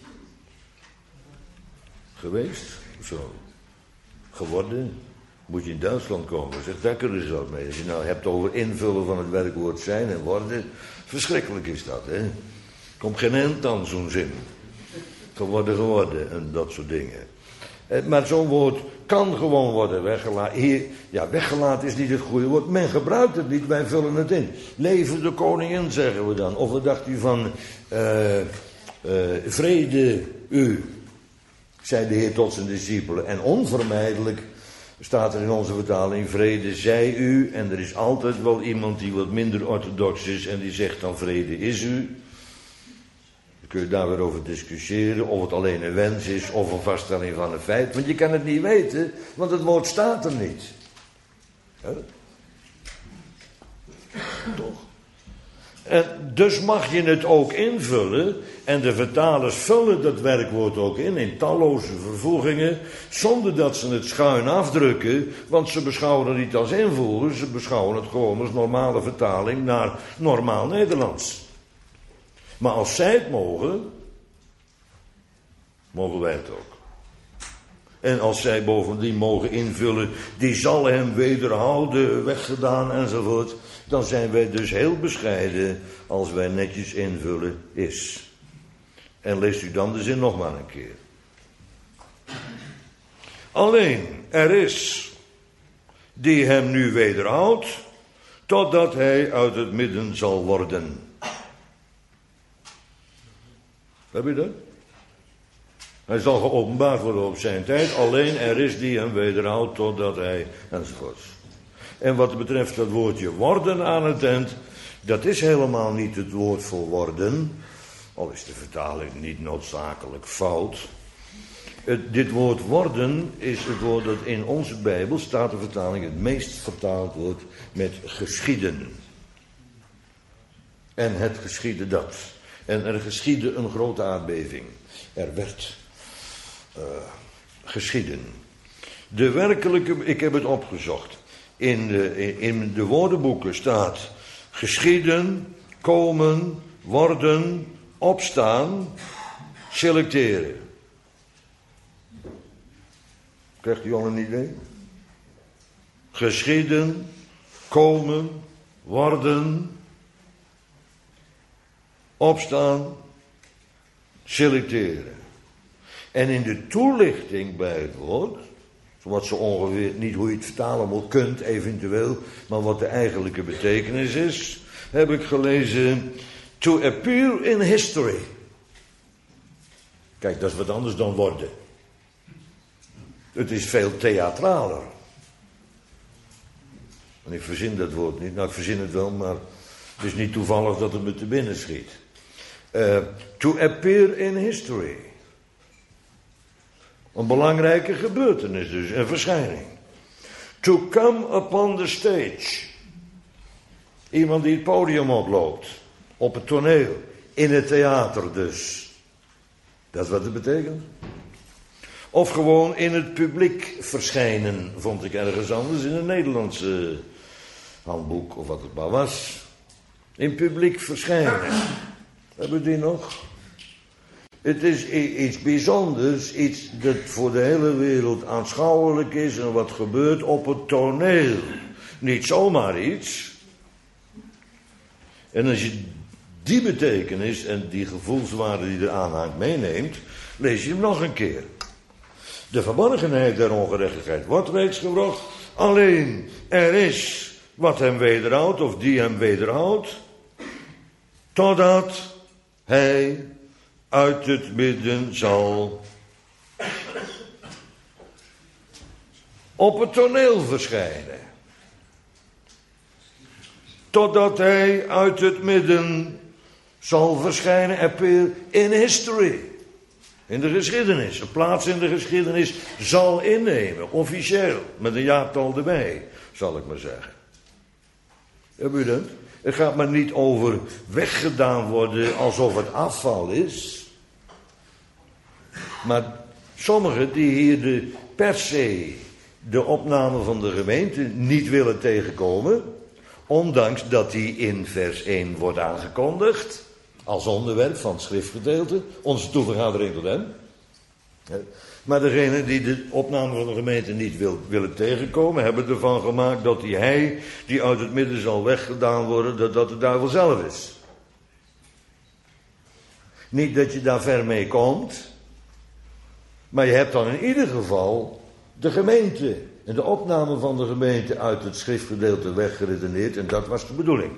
Geweest? Zo. Geworden? Moet je in Duitsland komen. Zeg, daar kunnen ze wat mee. Als je nou hebt over invullen van het werkwoord zijn en worden. Verschrikkelijk is dat, hè. Komt geen eind aan zo'n zin. Geworden, geworden en dat soort dingen. Maar zo'n woord kan gewoon worden weggelaten. Hier, ja, weggelaten is niet het goede woord. Men gebruikt het niet, wij vullen het in. Leven de koningin, zeggen we dan. Of wat dacht u van uh, uh, vrede u, zei de Heer tot zijn discipelen. En onvermijdelijk staat er in onze vertaling, vrede zij u. En er is altijd wel iemand die wat minder orthodox is en die zegt dan vrede is u. Kun je daar weer over discussiëren, of het alleen een wens is of een vaststelling van een feit. Want je kan het niet weten, want het woord staat er niet. Ja? En dus mag je het ook invullen. En de vertalers vullen dat werkwoord ook in, in talloze vervoegingen, zonder dat ze het schuin afdrukken, want ze beschouwen het niet als invoegen, ze beschouwen het gewoon als normale vertaling naar normaal Nederlands. Maar als zij het mogen, mogen wij het ook. En als zij bovendien mogen invullen, die zal hem wederhouden, weggedaan enzovoort, dan zijn wij dus heel bescheiden als wij netjes invullen is. En leest u dan de zin nog maar een keer. Alleen er is die hem nu wederhoudt, totdat hij uit het midden zal worden. Heb je dat? Hij zal geopenbaard worden op zijn tijd. Alleen er is die hem wederhoudt totdat hij enzovoorts. En wat betreft dat woordje worden aan het eind, dat is helemaal niet het woord voor worden. Al is de vertaling niet noodzakelijk fout. Het, dit woord worden is het woord dat in onze Bijbel, staat de vertaling, het meest vertaald wordt met geschieden. En het geschiedde dat. En er geschiedde een grote aardbeving. Er werd uh, geschieden. De werkelijke, ik heb het opgezocht. In de, in de woordenboeken staat geschieden, komen, worden, opstaan, selecteren. Krijgt u al een idee? Geschieden, komen, worden, opstaan, selecteren. En in de toelichting bij het woord, wat zo ongeveer, niet hoe je het vertalen moet, kunt eventueel, maar wat de eigenlijke betekenis is, heb ik gelezen, to appear in history. Kijk, dat is wat anders dan worden. Het is veel theatraler. En ik verzin dat woord niet, nou ik verzin het wel, maar het is niet toevallig dat het me te binnen schiet. Uh, to appear in history. Een belangrijke gebeurtenis dus, een verschijning. To come upon the stage. Iemand die het podium oploopt. Op het toneel. In het theater dus. Dat is wat het betekent. Of gewoon in het publiek verschijnen. Vond ik ergens anders in een Nederlandse handboek of wat het maar was. In publiek verschijnen. Hebben we die nog? Het is iets bijzonders, iets dat voor de hele wereld aanschouwelijk is en wat gebeurt op het toneel. Niet zomaar iets. En als je die betekenis en die gevoelswaarde die er aanhangt meeneemt, lees je hem nog een keer. De verborgenheid der ongerechtigheid wordt reeds gebracht. Alleen er is wat hem wederhoudt of die hem wederhoudt, totdat hij uit het midden zal op het toneel verschijnen. Totdat hij uit het midden zal verschijnen, appear in history. In de geschiedenis. Een plaats in de geschiedenis zal innemen, officieel. Met een jaartal erbij, zal ik maar zeggen. Heb u dat? Het gaat maar niet over weggedaan worden alsof het afval is. Maar sommigen die hier de, per se de opname van de gemeente niet willen tegenkomen, ondanks dat die in vers één wordt aangekondigd, als onderwerp van het schriftgedeelte, onze toevergadering tot hem. Maar degenen die de opname van de gemeente niet wil, willen tegenkomen, hebben ervan gemaakt dat die hij, die uit het midden zal weggedaan worden, dat dat de duivel zelf is. Niet dat je daar ver mee komt, maar je hebt dan in ieder geval de gemeente en de opname van de gemeente uit het schriftgedeelte weggeredeneerd en dat was de bedoeling.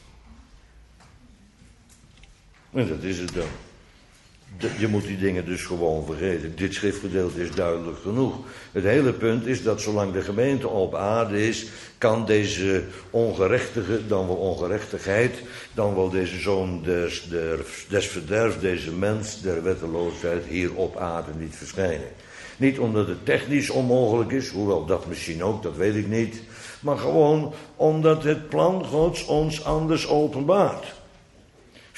En dat is het dan. Je moet die dingen dus gewoon vergeten. Dit schriftgedeelte is duidelijk genoeg. Het hele punt is dat zolang de gemeente op aarde is, kan deze ongerechtige, dan wel ongerechtigheid, dan wel deze zoon des, des, des verderfs, deze mens der wetteloosheid hier op aarde niet verschijnen. Niet omdat het technisch onmogelijk is, hoewel dat misschien ook, dat weet ik niet. Maar gewoon omdat het plan Gods ons anders openbaart.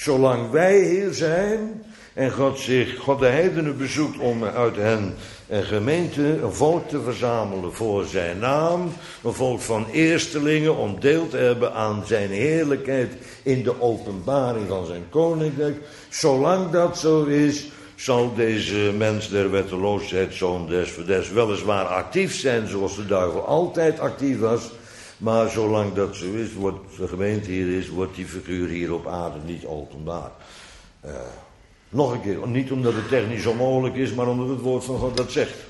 Zolang wij hier zijn en God, zich, God de heidenen bezoekt om uit hen een gemeente, een volk te verzamelen voor zijn naam. Een volk van eerstelingen om deel te hebben aan zijn heerlijkheid in de openbaring van zijn koninkrijk. Zolang dat zo is, zal deze mens der wetteloosheid, zoon des verderfs, weliswaar actief zijn zoals de duivel altijd actief was. Maar zolang dat zo is, wordt de gemeente hier is, wordt die figuur hier op aarde niet openbaar. Uh, nog een keer, niet omdat het technisch onmogelijk is, maar omdat het woord van God dat zegt.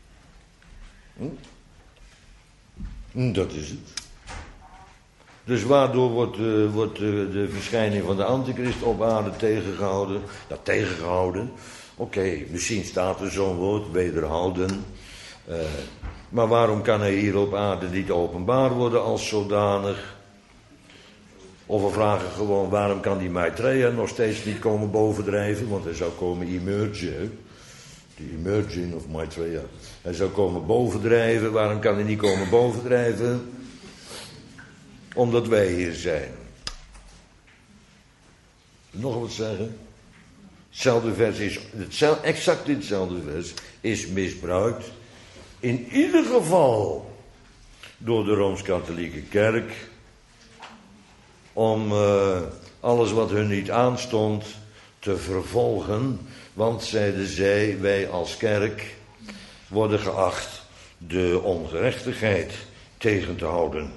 Hm? Dat is het. Dus waardoor wordt, uh, wordt uh, de verschijning van de antichrist op aarde tegengehouden? Ja, tegengehouden. Oké, okay, misschien staat er zo'n woord, wederhouden. Uh, maar waarom kan hij hier op aarde niet openbaar worden als zodanig? Of we vragen gewoon, waarom kan die Maitreya nog steeds niet komen bovendrijven? Want hij zou komen emergen. De emerging of Maitreya. Hij zou komen bovendrijven. Waarom kan hij niet komen bovendrijven? Omdat wij hier zijn. Nog wat zeggen? Hetzelfde vers is, hetzelfde, exact ditzelfde vers is misbruikt. In ieder geval door de Rooms-Katholieke Kerk. Om uh, alles wat hun niet aanstond te vervolgen. Want, zeiden zij, wij als kerk worden geacht de ongerechtigheid tegen te houden.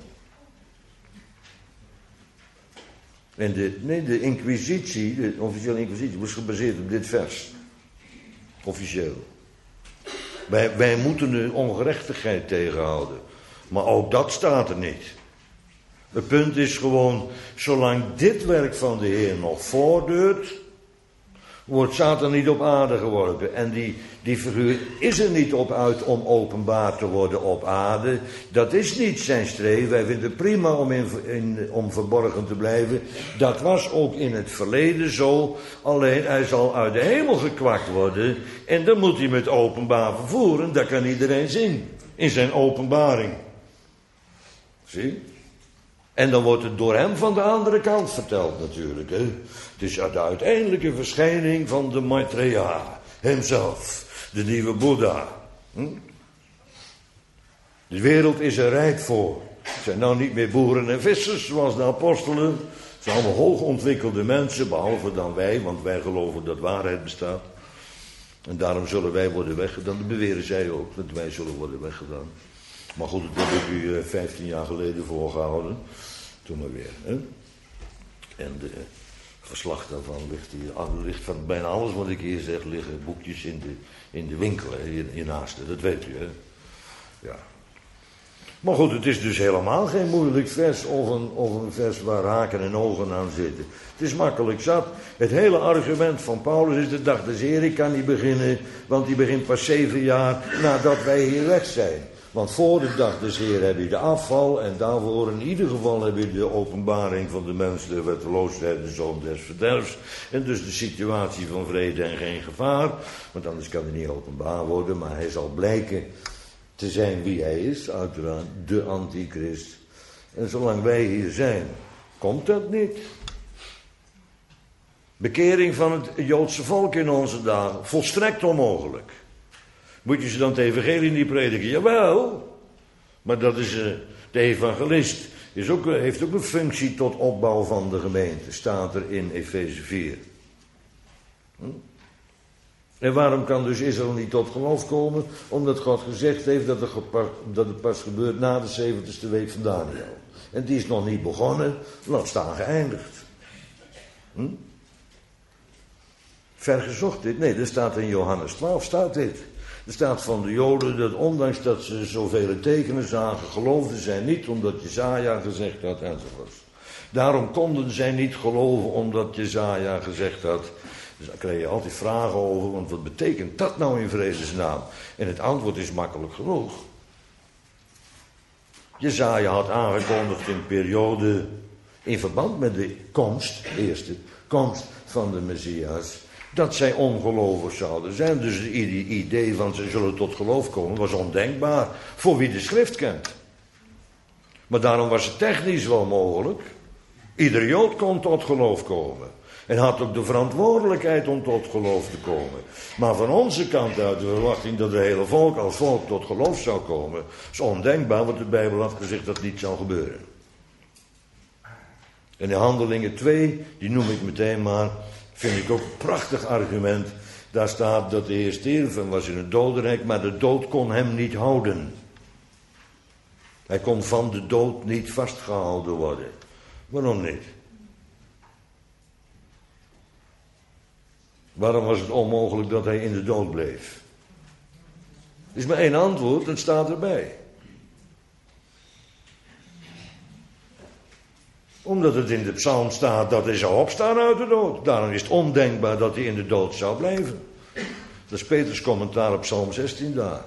En de, nee, de inquisitie, de officiële inquisitie, was gebaseerd op dit vers. Officieel. Wij, wij moeten de ongerechtigheid tegenhouden. Maar ook dat staat er niet. Het punt is gewoon, zolang dit werk van de Heer nog voortduurt, wordt Satan niet op aarde geworpen. En die, die figuur is er niet op uit om openbaar te worden op aarde. Dat is niet zijn streven. Wij vinden het prima om, in, in, om verborgen te blijven. Dat was ook in het verleden zo. Alleen hij zal uit de hemel gekwakt worden. En dan moet hij met openbaar vervoeren. Dat kan iedereen zien. In zijn openbaring. Zie? En dan wordt het door hem van de andere kant verteld natuurlijk. Hè? Het is de uiteindelijke verschijning van de Maitreya. Hemzelf. De nieuwe Boeddha. Hm? De wereld is er rijp voor. Het zijn nou niet meer boeren en vissers zoals de apostelen. Het zijn allemaal hoogontwikkelde mensen. Behalve dan wij. Want wij geloven dat waarheid bestaat. En daarom zullen wij worden weggedaan. Dat beweren zij ook. Dat wij zullen worden weggedaan. Maar goed, dat heb ik u vijftien jaar geleden voorgehouden. Toen maar weer. Hè? En de verslag daarvan ligt hier. Ligt van bijna alles wat ik hier zeg, liggen boekjes in de, in de winkel. Hè? Hier, hiernaast. Dat weet u, hè. Ja. Maar goed, het is dus helemaal geen moeilijk vers of een, of een vers waar haken en ogen aan zitten. Het is makkelijk zat. Het hele argument van Paulus is de dag des Heer. Ik kan niet beginnen, want die begint pas zeven jaar nadat wij hier weg zijn. Want voor de dag des Heer heb je de afval en daarvoor in ieder geval heb je de openbaring van de mens, de wetteloosheid, de zoon des verderfs. En dus de situatie van vrede en geen gevaar, want anders kan hij niet openbaar worden, maar hij zal blijken te zijn wie hij is, uiteraard de antichrist. En zolang wij hier zijn, komt dat niet. Bekering van het Joodse volk in onze dagen, volstrekt onmogelijk. Moet je ze dan het evangelie niet prediken? Jawel. Maar dat is, uh, de evangelist is ook, uh, heeft ook een functie tot opbouw van de gemeente. Staat er in Efeze vier. Hm? En waarom kan dus Israël niet tot geloof komen? Omdat God gezegd heeft dat het, gepa- dat het pas gebeurt na de zeventigste week van Daniel. En die is nog niet begonnen, laat staan geëindigd. Hm? Vergezocht dit? Nee, dat staat in Johannes twaalf, staat dit. Er staat van de Joden dat ondanks dat ze zoveel tekenen zagen, geloofden zij niet omdat Jesaja gezegd had enzovoort. Daarom konden zij niet geloven omdat Jesaja gezegd had. Dus daar kreeg je altijd vragen over, want wat betekent dat nou in vredesnaam? En het antwoord is makkelijk genoeg. Jesaja had aangekondigd in periode, in verband met de komst, eerste komst van de Messias, dat zij ongelovig zouden zijn. Dus het idee van ze zullen tot geloof komen was ondenkbaar voor wie de schrift kent. Maar daarom was het technisch wel mogelijk. Ieder Jood kon tot geloof komen. En had ook de verantwoordelijkheid om tot geloof te komen. Maar van onze kant uit de verwachting dat het hele volk als volk tot geloof zou komen, is ondenkbaar, want de Bijbel had gezegd dat niet zou gebeuren. En in Handelingen twee, die noem ik meteen maar, vind ik ook een prachtig argument. Daar staat dat de Heer stierf en was in het dodenrijk, maar de dood kon hem niet houden. Hij kon van de dood niet vastgehouden worden. Waarom niet? Waarom was het onmogelijk dat hij in de dood bleef? Er is maar één antwoord, het staat erbij. Omdat het in de psalm staat dat hij zou opstaan uit de dood. Daarom is het ondenkbaar dat hij in de dood zou blijven. Dat is Peters commentaar op psalm zestien daar.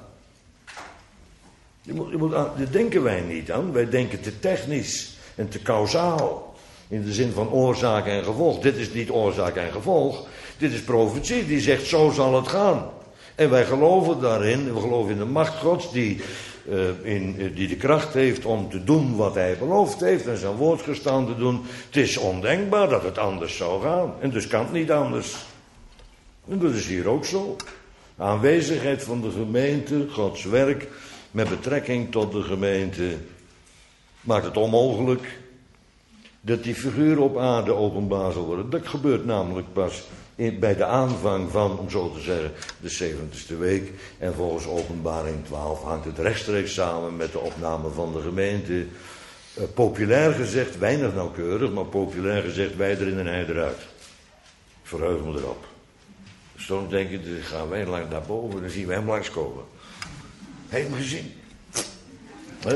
Je moet, je moet aan, daar denken wij niet aan. Wij denken te technisch en te kausaal. In de zin van oorzaak en gevolg. Dit is niet oorzaak en gevolg. Dit is profetie. Die zegt zo zal het gaan. En wij geloven daarin. We geloven in de macht Gods die, uh, in, uh, die de kracht heeft om te doen wat hij beloofd heeft. En zijn woord gestaan te doen. Het is ondenkbaar dat het anders zou gaan. En dus kan het niet anders. En dat is hier ook zo. De aanwezigheid van de gemeente, Gods werk met betrekking tot de gemeente, maakt het onmogelijk dat die figuur op aarde openbaar zal worden. Dat gebeurt namelijk pas in, bij de aanvang van, om zo te zeggen, de zeventigste week. En volgens Openbaring twaalf hangt het rechtstreeks samen met de opname van de gemeente. Uh, populair gezegd, weinig nauwkeurig, maar populair gezegd, wij erin en hij eruit. Ik verheug me erop. Soms denk je, dan gaan wij lang naar boven en dan zien we hem langskomen. Heb je hem gezien? He?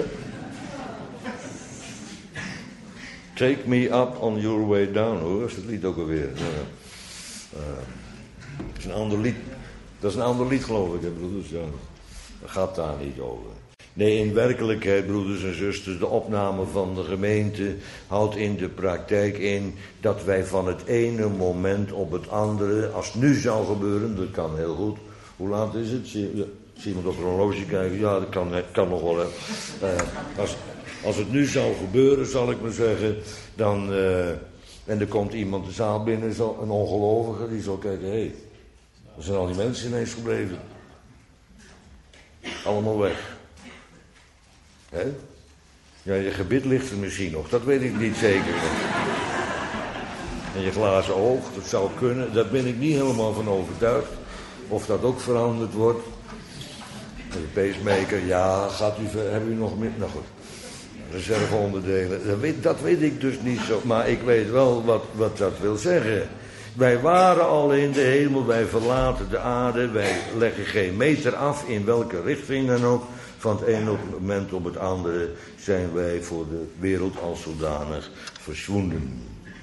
Take me up on your way down. Hoe is het lied ook alweer? Uh, uh, dat is een ander lied. Dat is een ander lied, geloof ik, hè, broeders. Ja. Dat gaat daar niet over. Nee, in werkelijkheid, broeders en zusters, de opname van de gemeente houdt in de praktijk in dat wij van het ene moment op het andere, als het nu zou gebeuren, dat kan heel goed. Hoe laat is het? Zie, ja, zie iemand op een horloge kijken? Ja, dat kan, kan nog wel. Hè. Uh, als, als het nu zou gebeuren, zal ik maar zeggen, dan, uh, en er komt iemand de zaal binnen, zo, een ongelovige, die zal kijken, hé, hey, er zijn al die mensen ineens gebleven. Allemaal weg. He? Ja, je gebit ligt er misschien nog, dat weet ik niet zeker. En je glazen oog, dat zou kunnen, daar ben ik niet helemaal van overtuigd. Of dat ook veranderd wordt. De pacemaker, ja, gaat u, hebben u nog meer? Nou goed, reserveonderdelen, dat weet, dat weet ik dus niet zo. Maar ik weet wel wat, wat dat wil zeggen. Wij waren al in de hemel, wij verlaten de aarde, wij leggen geen meter af in welke richting dan ook. Van het ene moment op het andere zijn wij voor de wereld als zodanig verschwonden.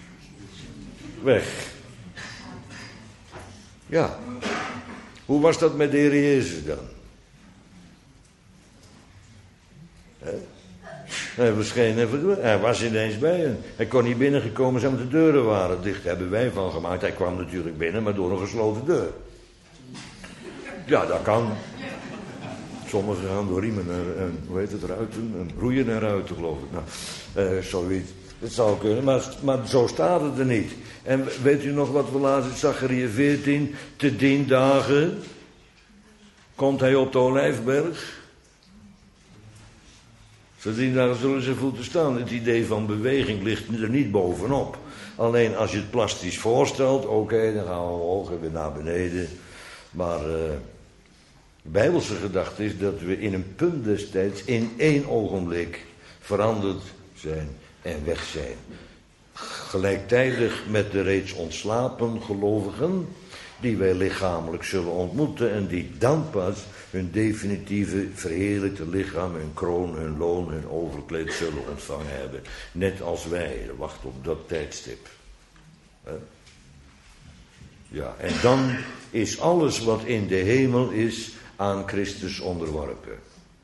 Weg. Ja. Hoe was dat met de Heer Jezus dan? He? Hij verscheen en verdween. Hij was ineens bij hen. Hij kon niet binnengekomen zijn, want de deuren waren dicht. Daar hebben wij van gemaakt. Hij kwam natuurlijk binnen, maar door een gesloten deur. Ja, dat kan. Sommigen gaan door riemen en, en hoe heet het, ruiten, en roeien en ruiten, geloof ik. Nou, uh, zoiets. Dat zou kunnen, maar, maar zo staat het er niet. En weet u nog wat we lazen in Zachariah veertien? Te dien dagen komt hij op de Olijfberg. Te dien dagen zullen zijn voeten staan. Het idee van beweging ligt er niet bovenop. Alleen als je het plastisch voorstelt, oké, okay, dan gaan we omhoog en weer naar beneden. Maar uh, de Bijbelse gedachte is dat we in een punt destijds in één ogenblik veranderd zijn en weg zijn. Gelijktijdig met de reeds ontslapen gelovigen, die wij lichamelijk zullen ontmoeten en die dan pas hun definitieve verheerlijkte lichaam, hun kroon, hun loon, hun overkleed zullen ontvangen hebben. Net als wij, wacht op dat tijdstip. Ja, en dan is alles wat in de hemel is aan Christus onderworpen.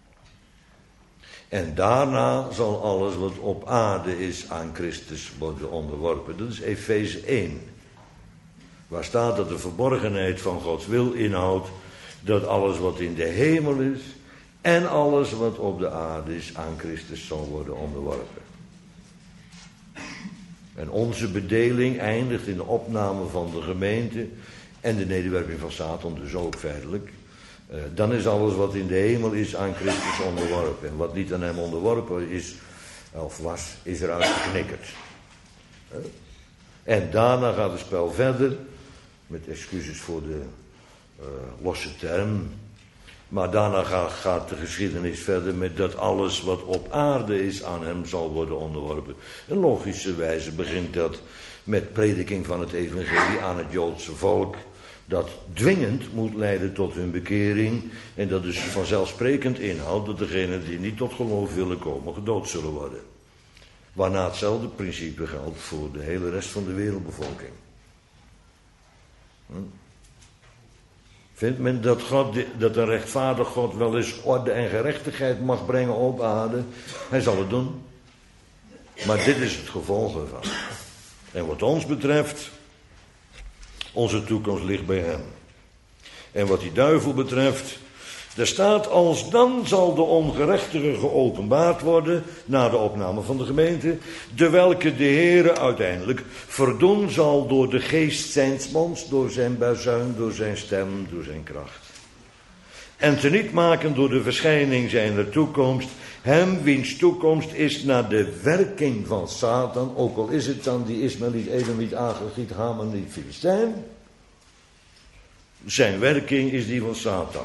En daarna zal alles wat op aarde is aan Christus worden onderworpen. Dat is Efeze één. Waar staat dat de verborgenheid van Gods wil inhoudt dat alles wat in de hemel is en alles wat op de aarde is aan Christus zal worden onderworpen. En onze bedeling eindigt in de opname van de gemeente en de nederwerping van Satan, dus ook feitelijk. Uh, dan is alles wat in de hemel is aan Christus onderworpen. En wat niet aan hem onderworpen is, of was, is eruit geknikkerd. Uh, en daarna gaat het spel verder, met excuses voor de uh, losse term. Maar daarna gaat, gaat de geschiedenis verder met dat alles wat op aarde is aan hem zal worden onderworpen. In logische wijze begint dat met prediking van het evangelie aan het Joodse volk. Dat dwingend moet leiden tot hun bekering. En dat dus vanzelfsprekend inhoudt dat degenen die niet tot geloof willen komen gedood zullen worden. Waarna hetzelfde principe geldt voor de hele rest van de wereldbevolking. Hm? Vindt men dat, God, dat een rechtvaardig God wel eens orde en gerechtigheid mag brengen op aarde? Hij zal het doen. Maar dit is het gevolg ervan. En wat ons betreft, onze toekomst ligt bij hem. En wat die duivel betreft, er staat: als dan zal de ongerechtige geopenbaard worden, na de opname van de gemeente, de welke de Heere uiteindelijk verdoen zal door de geest zijns monds, door zijn bazuin, door zijn stem, door zijn kracht. En teniet maken door de verschijning zijner toekomst, hem wiens toekomst is naar de werking van Satan, ook al is het dan die Ismaëliet, Edomiet, Agriet, Hamaniet, Filistijn. Zijn werking is die van Satan.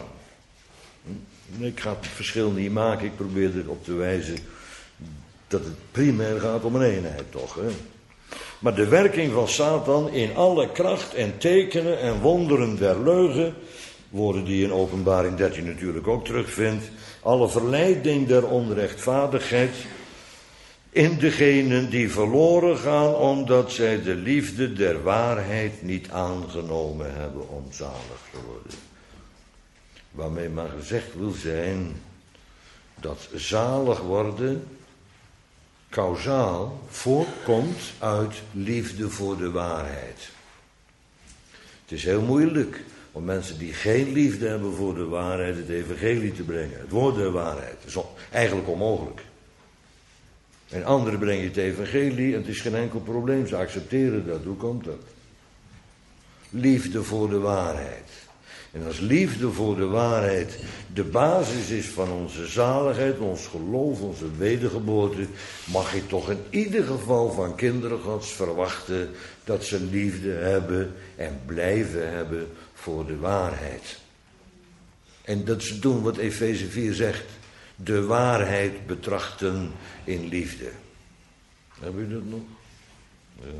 Ik ga het verschil niet maken, ik probeer erop te wijzen dat het primair gaat om een eenheid toch. Hè? Maar de werking van Satan in alle kracht en tekenen en wonderen der leugen, woorden die in Openbaring dertien natuurlijk ook terugvindt, alle verleiding der onrechtvaardigheid in degenen die verloren gaan omdat zij de liefde der waarheid niet aangenomen hebben om zalig te worden. Waarmee maar gezegd wil zijn dat zalig worden kausaal voortkomt uit liefde voor de waarheid. Het is heel moeilijk om mensen die geen liefde hebben voor de waarheid het evangelie te brengen. Het woord der waarheid. Dat is eigenlijk onmogelijk. En anderen brengen het evangelie en het is geen enkel probleem. Ze accepteren dat. Hoe komt dat? Liefde voor de waarheid. En als liefde voor de waarheid de basis is van onze zaligheid, ons geloof, onze wedergeboorte, mag je toch in ieder geval van kinderen Gods verwachten dat ze liefde hebben en blijven hebben voor de waarheid. En dat ze doen wat Efeze vier zegt, de waarheid betrachten in liefde. Hebben jullie dat nog? Ja.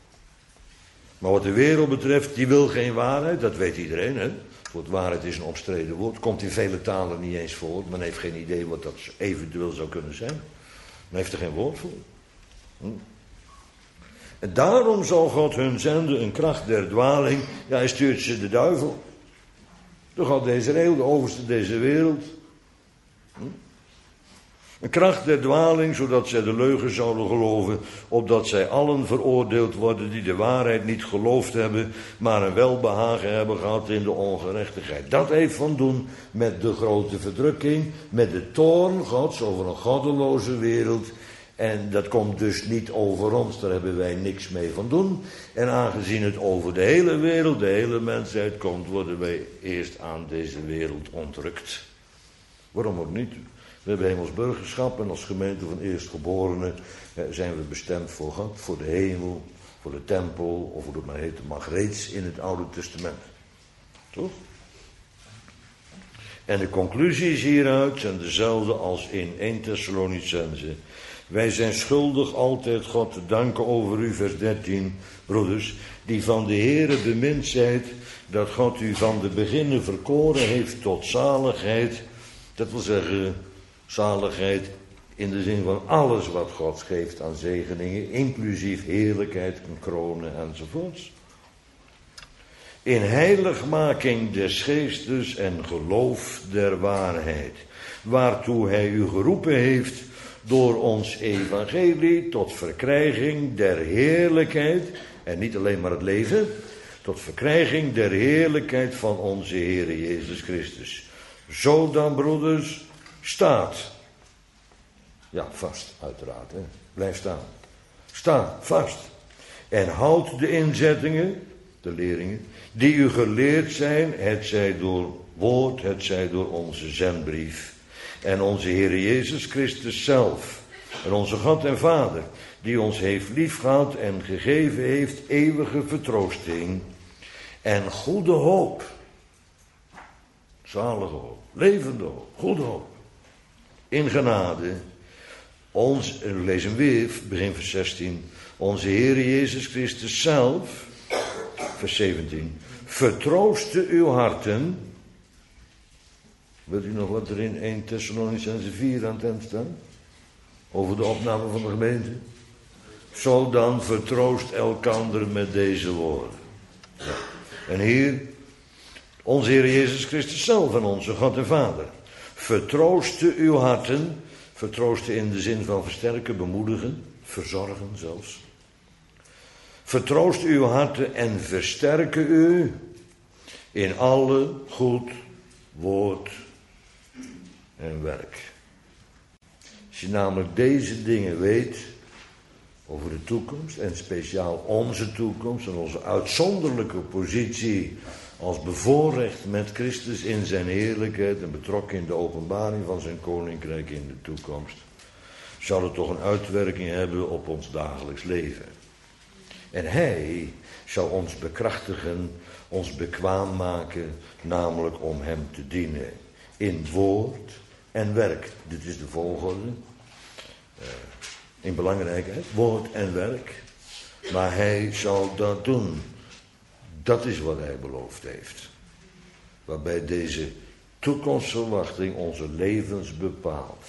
Maar wat de wereld betreft, die wil geen waarheid, dat weet iedereen, hè? Het woord waarheid is een omstreden woord. Komt in vele talen niet eens voor. Men heeft geen idee wat dat eventueel zou kunnen zijn. Men heeft er geen woord voor. Hm. En daarom zal God hun zenden een kracht der dwaling. Ja, hij stuurt ze de duivel. Door God deze eeuw, de overste deze wereld. Hm. Een kracht der dwaling, zodat zij de leugen zouden geloven, opdat zij allen veroordeeld worden die de waarheid niet geloofd hebben, maar een welbehagen hebben gehad in de ongerechtigheid. Dat heeft van doen met de grote verdrukking, met de toorn Gods over een goddeloze wereld. En dat komt dus niet over ons, daar hebben wij niks mee van doen. En aangezien het over de hele wereld, de hele mensheid komt, worden wij eerst aan deze wereld ontrukt. Waarom ook niet? We hebben hemels burgerschap en als gemeente van eerstgeborenen zijn we bestemd voor God, voor de hemel, voor de tempel, of hoe het maar heet, mag reeds in het Oude Testament. Toch? En de conclusies hieruit zijn dezelfde als in eerste Thessalonicenzen. Wij zijn schuldig altijd God te danken over u, vers dertien, broeders, die van de Heere bemind zijt, dat God u van de beginnen verkoren heeft tot zaligheid. Dat wil zeggen, zaligheid in de zin van alles wat God geeft aan zegeningen, inclusief heerlijkheid en kronen enzovoorts. In heiligmaking des geestes en geloof der waarheid, waartoe hij u geroepen heeft door ons evangelie tot verkrijging der heerlijkheid, en niet alleen maar het leven, tot verkrijging der heerlijkheid van onze Heere Jezus Christus. Zo dan, broeders, staat. Ja, vast, uiteraard. Hè. Blijf staan. Sta, vast. En houd de inzettingen, de leringen, die u geleerd zijn, hetzij door woord, hetzij door onze zendbrief. En onze Heer Jezus Christus zelf, en onze God en Vader, die ons heeft liefgehad en gegeven heeft eeuwige vertroosting en goede hoop. Zalige hoop, levende hoop, goede hoop. In genade, ons, en we lezen weer, begin vers zestien, onze Heer Jezus Christus zelf, vers zeventien, vertrooste uw harten. Wilt u nog wat er in eerste Thessalonicenzen vier aan het eind staan? Over de opname van de gemeente. Zo dan vertroost elkander met deze woorden. Ja. En hier, onze Heer Jezus Christus zelf en onze God en Vader. Vertrooste uw harten. Vertroosten in de zin van versterken, bemoedigen, verzorgen zelfs. Vertroost uw harten en versterken u in alle goed woord en werk. Als je namelijk deze dingen weet over de toekomst en speciaal onze toekomst en onze uitzonderlijke positie als bevoorrecht met Christus in zijn heerlijkheid en betrokken in de openbaring van zijn koninkrijk in de toekomst, zal het toch een uitwerking hebben op ons dagelijks leven. En hij zal ons bekrachtigen, ons bekwaam maken, namelijk om hem te dienen. In woord en werk. Dit is de volgorde. Uh, in belangrijkheid. Woord en werk. Maar hij zal dat doen. Dat is wat hij beloofd heeft. Waarbij deze toekomstverwachting onze levens bepaalt.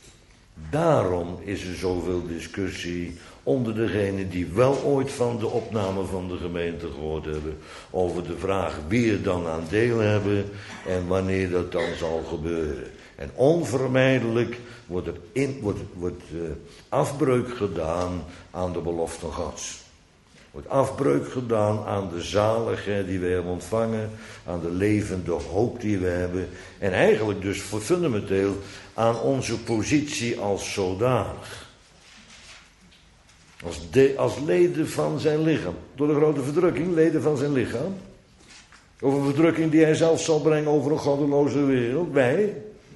Daarom is er zoveel discussie onder degenen die wel ooit van de opname van de gemeente gehoord hebben, over de vraag wie er dan aan deel hebben en wanneer dat dan zal gebeuren. En onvermijdelijk wordt er in, wordt, wordt, uh, afbreuk gedaan aan de belofte Gods. Wordt afbreuk gedaan aan de zaligheid die we hebben ontvangen, aan de levende hoop die we hebben. En eigenlijk dus voor fundamenteel aan onze positie als zodanig. Als, de, als leden van zijn lichaam. Door de grote verdrukking, leden van zijn lichaam. Over een verdrukking die hij zelf zal brengen over een goddeloze wereld. Wij.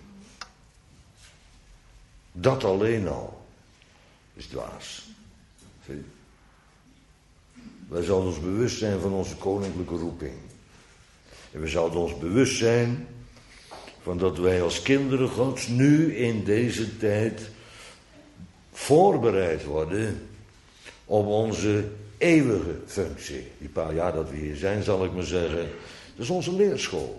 Dat alleen al is dwaas. Zie je? Wij zouden ons bewust zijn van onze koninklijke roeping. En we zouden ons bewust zijn van dat wij als kinderen Gods nu in deze tijd voorbereid worden op onze eeuwige functie. Die paar jaar dat we hier zijn, zal ik maar zeggen, dat is onze leerschool.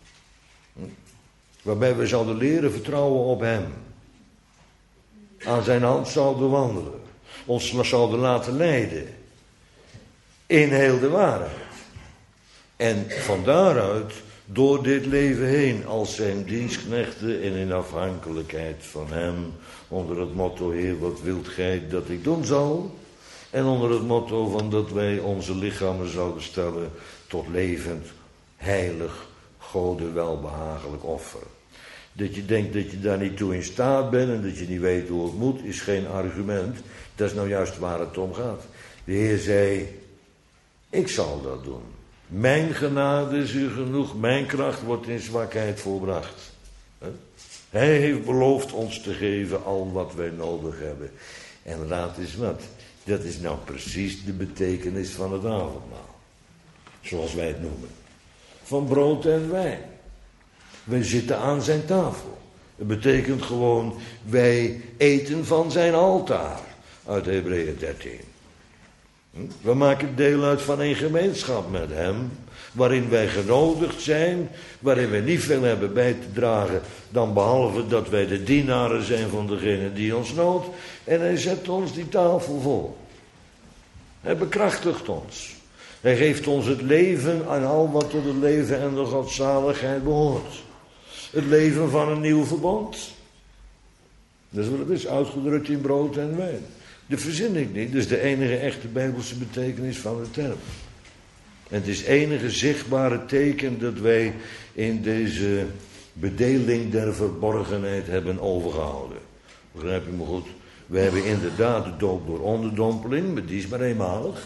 Waarbij we zouden leren vertrouwen op hem. Aan zijn hand zouden wandelen. Ons zouden laten leiden. In heel de waarheid. En van daaruit door dit leven heen als zijn dienstknechten en in afhankelijkheid van hem. Onder het motto, Heer, wat wilt gij dat ik doen zal? En onder het motto van dat wij onze lichamen zouden stellen tot levend, heilig, Gode welbehagelijk offer. Dat je denkt dat je daar niet toe in staat bent en dat je niet weet hoe het moet, is geen argument. Dat is nou juist waar het om gaat. De Heer zei, ik zal dat doen. Mijn genade is u genoeg, mijn kracht wordt in zwakheid volbracht. Hij heeft beloofd ons te geven al wat wij nodig hebben. En raad eens wat, dat is nou precies de betekenis van het avondmaal. Zoals wij het noemen. Van brood en wijn. Wij zitten aan zijn tafel. Het betekent gewoon, wij eten van zijn altaar. Uit Hebreeën dertien. We maken deel uit van een gemeenschap met hem, waarin wij genodigd zijn, waarin wij niet veel hebben bij te dragen, dan behalve dat wij de dienaren zijn van degene die ons noodt, en hij zet ons die tafel vol. Hij bekrachtigt ons. Hij geeft ons het leven aan al wat tot het leven en de godzaligheid behoort. Het leven van een nieuw verbond. Dat is wat het is, uitgedrukt in brood en wijn. Dat verzin ik niet, dat is de enige echte Bijbelse betekenis van de term. En het is het enige zichtbare teken dat wij in deze bedeling der verborgenheid hebben overgehouden. Begrijp je me goed? We hebben inderdaad de doop door onderdompeling, maar die is maar eenmalig.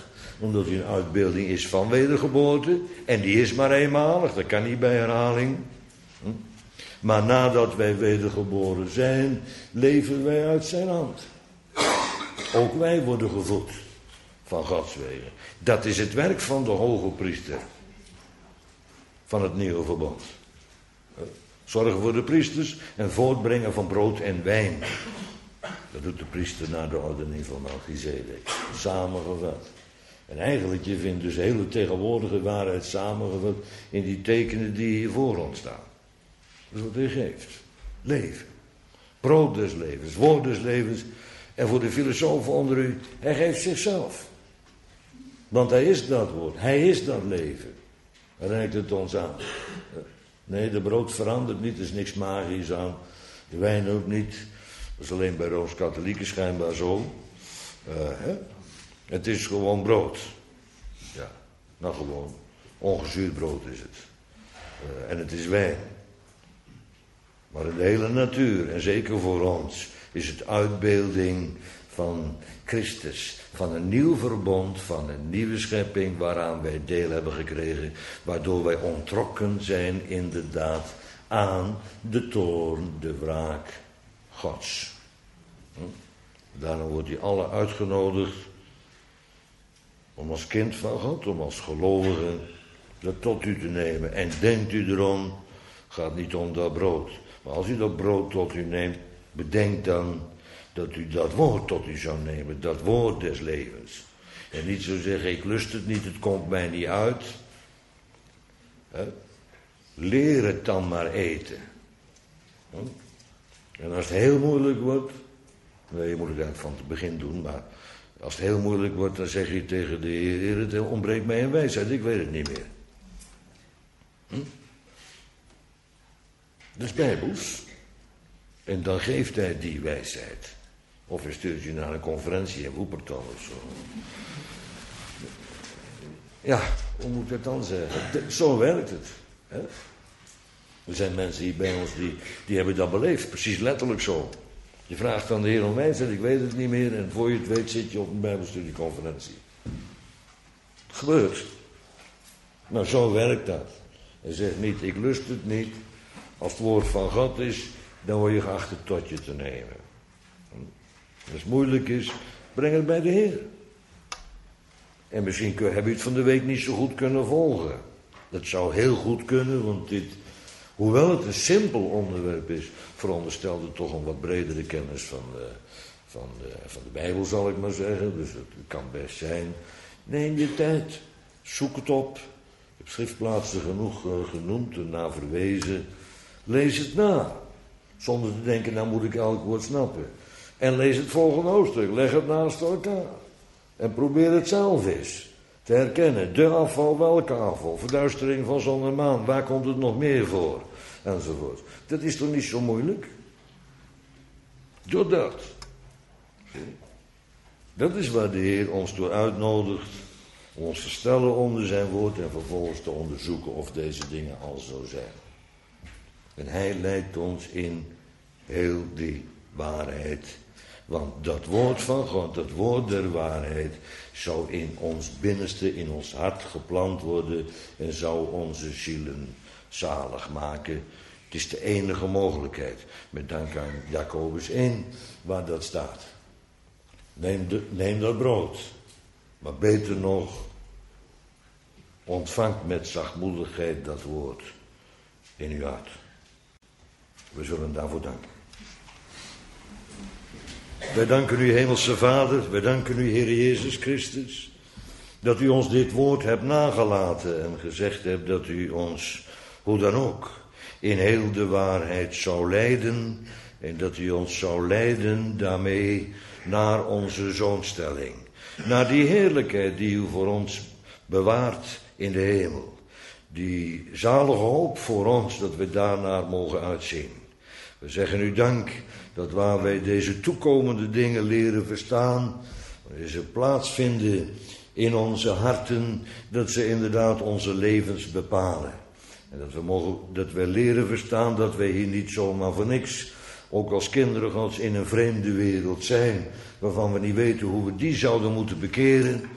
Omdat hij een uitbeelding is van wedergeboorte. En die is maar eenmalig, dat kan niet bij herhaling. Hm? Maar nadat wij wedergeboren zijn, leven wij uit zijn hand. Ook wij worden gevoed van Gods wegen. Dat is het werk van de hoge priester. Van het nieuwe verbond. Zorgen voor de priesters en voortbrengen van brood en wijn. Dat doet de priester naar de ordening van Melchizedek. Samengevat. En eigenlijk, je vindt dus hele tegenwoordige waarheid samengevat in die tekenen die hier voor ons staan. Dat is wat hij geeft. Leven. Brood des levens, woord des levens. En voor de filosofen onder u, hij geeft zichzelf. Want hij is dat woord, hij is dat leven. Hij reikt het ons aan. Nee, de brood verandert niet, er is niks magisch aan. De wijn ook niet. Dat is alleen bij Rooms-Katholieken schijnbaar zo. Uh, hè? Het is gewoon brood. Ja, nou gewoon. Ongezuurd brood is het. Uh, en het is wijn. Maar in de hele natuur, en zeker voor ons, is het uitbeelding van Christus. Van een nieuw verbond, van een nieuwe schepping waaraan wij deel hebben gekregen. Waardoor wij ontrokken zijn inderdaad aan de toorn, de wraak Gods. Hm? Daarom wordt hij alle uitgenodigd om als kind van God, om als gelovige dat tot u te nemen. En denkt u erom, gaat niet om dat brood. Maar als u dat brood tot u neemt, bedenk dan dat u dat woord tot u zou nemen, dat woord des levens. En niet zo zeggen, ik lust het niet, het komt mij niet uit. He? Leer het dan maar eten. He? En als het heel moeilijk wordt, nee, je moet het eigenlijk van het begin doen, maar als het heel moeilijk wordt, dan zeg je tegen de Heer, het ontbreekt mij een wijsheid, ik weet het niet meer. Hm? Dat is bijbels. En dan geeft hij die wijsheid. Of hij stuurt je naar een conferentie in Woepertal of zo. Ja, hoe moet ik dat dan zeggen? Zo werkt het. Hè? Er zijn mensen hier bij ons die, die hebben dat beleefd. Precies letterlijk zo. Je vraagt aan de Heer om wijsheid, ik weet het niet meer. En voor je het weet zit je op een bijbelstudieconferentie. Het gebeurt. Nou, zo werkt dat. Hij zegt niet, ik lust het niet. Als het woord van God is, dan word je geacht het tot je te nemen. Als het moeilijk is, breng het bij de Heer. En misschien heb je het van de week niet zo goed kunnen volgen. Dat zou heel goed kunnen, want dit, hoewel het een simpel onderwerp is, veronderstelde toch een wat bredere kennis van de, van de, van de Bijbel, zal ik maar zeggen. Dus het kan best zijn. Neem je tijd, zoek het op. Ik heb schriftplaatsen genoeg uh, genoemd en naar verwezen. Lees het na. Zonder te denken, nou moet ik elk woord snappen. En lees het volgende hoofdstuk. Leg het naast elkaar. En probeer het zelf eens te herkennen. De afval, welke afval? Verduistering van zon en maan. Waar komt het nog meer voor? Enzovoort. Dat is toch niet zo moeilijk? Doe dat. Dat is waar de Heer ons door uitnodigt. Om ons te stellen onder zijn woord. En vervolgens te onderzoeken of deze dingen al zo zijn. En hij leidt ons in heel die waarheid. Want dat woord van God, dat woord der waarheid, zou in ons binnenste, in ons hart geplant worden en zou onze zielen zalig maken. Het is de enige mogelijkheid, met dank aan Jacobus één, waar dat staat. Neem, de, neem dat brood, maar beter nog, ontvang met zachtmoedigheid dat woord in uw hart. We zullen daarvoor danken. Wij danken u, Hemelse Vader, wij danken u, Heer Jezus Christus, dat u ons dit woord hebt nagelaten en gezegd hebt dat u ons, hoe dan ook, in heel de waarheid zou leiden en dat u ons zou leiden daarmee naar onze zoonstelling, naar die heerlijkheid die u voor ons bewaart in de hemel, die zalige hoop voor ons dat we daarnaar mogen uitzien. We zeggen u dank dat waar wij deze toekomende dingen leren verstaan, wanneer ze plaatsvinden in onze harten, dat ze inderdaad onze levens bepalen. En dat we, mogen, dat we leren verstaan dat wij hier niet zomaar voor niks, ook als kinderen Gods, in een vreemde wereld zijn, waarvan we niet weten hoe we die zouden moeten bekeren,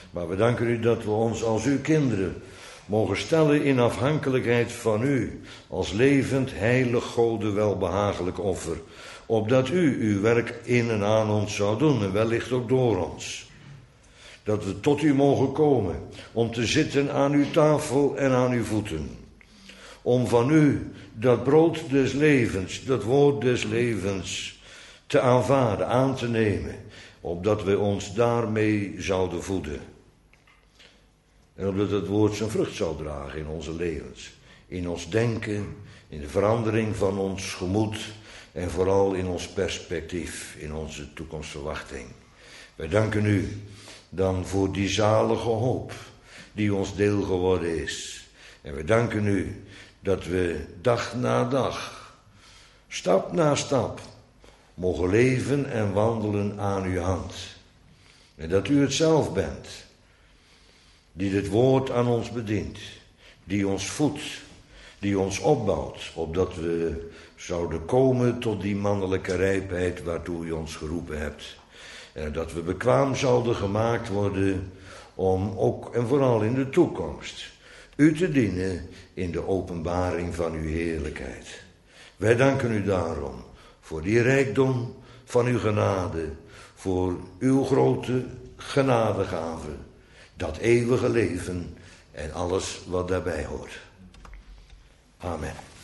Maar we danken u dat we ons als uw kinderen mogen stellen in afhankelijkheid van u, als levend, heilig, Gode, welbehagelijk offer, opdat u uw werk in en aan ons zou doen en wellicht ook door ons. Dat we tot u mogen komen, om te zitten aan uw tafel en aan uw voeten. Om van u dat brood des levens, dat woord des levens, te aanvaarden, aan te nemen, opdat we ons daarmee zouden voeden. En opdat het woord zijn vrucht zou dragen in onze levens, in ons denken, in de verandering van ons gemoed en vooral in ons perspectief, in onze toekomstverwachting. Wij danken u dan voor die zalige hoop die ons deel geworden is. En we danken u dat we dag na dag, stap na stap, mogen leven en wandelen aan uw hand. En dat u het zelf bent, die dit woord aan ons bedient, die ons voedt, die ons opbouwt, opdat we zouden komen tot die mannelijke rijpheid waartoe u ons geroepen hebt. En dat we bekwaam zouden gemaakt worden om ook en vooral in de toekomst u te dienen in de openbaring van uw heerlijkheid. Wij danken u daarom voor die rijkdom van uw genade, voor uw grote genadegave, dat eeuwige leven en alles wat daarbij hoort. Amen.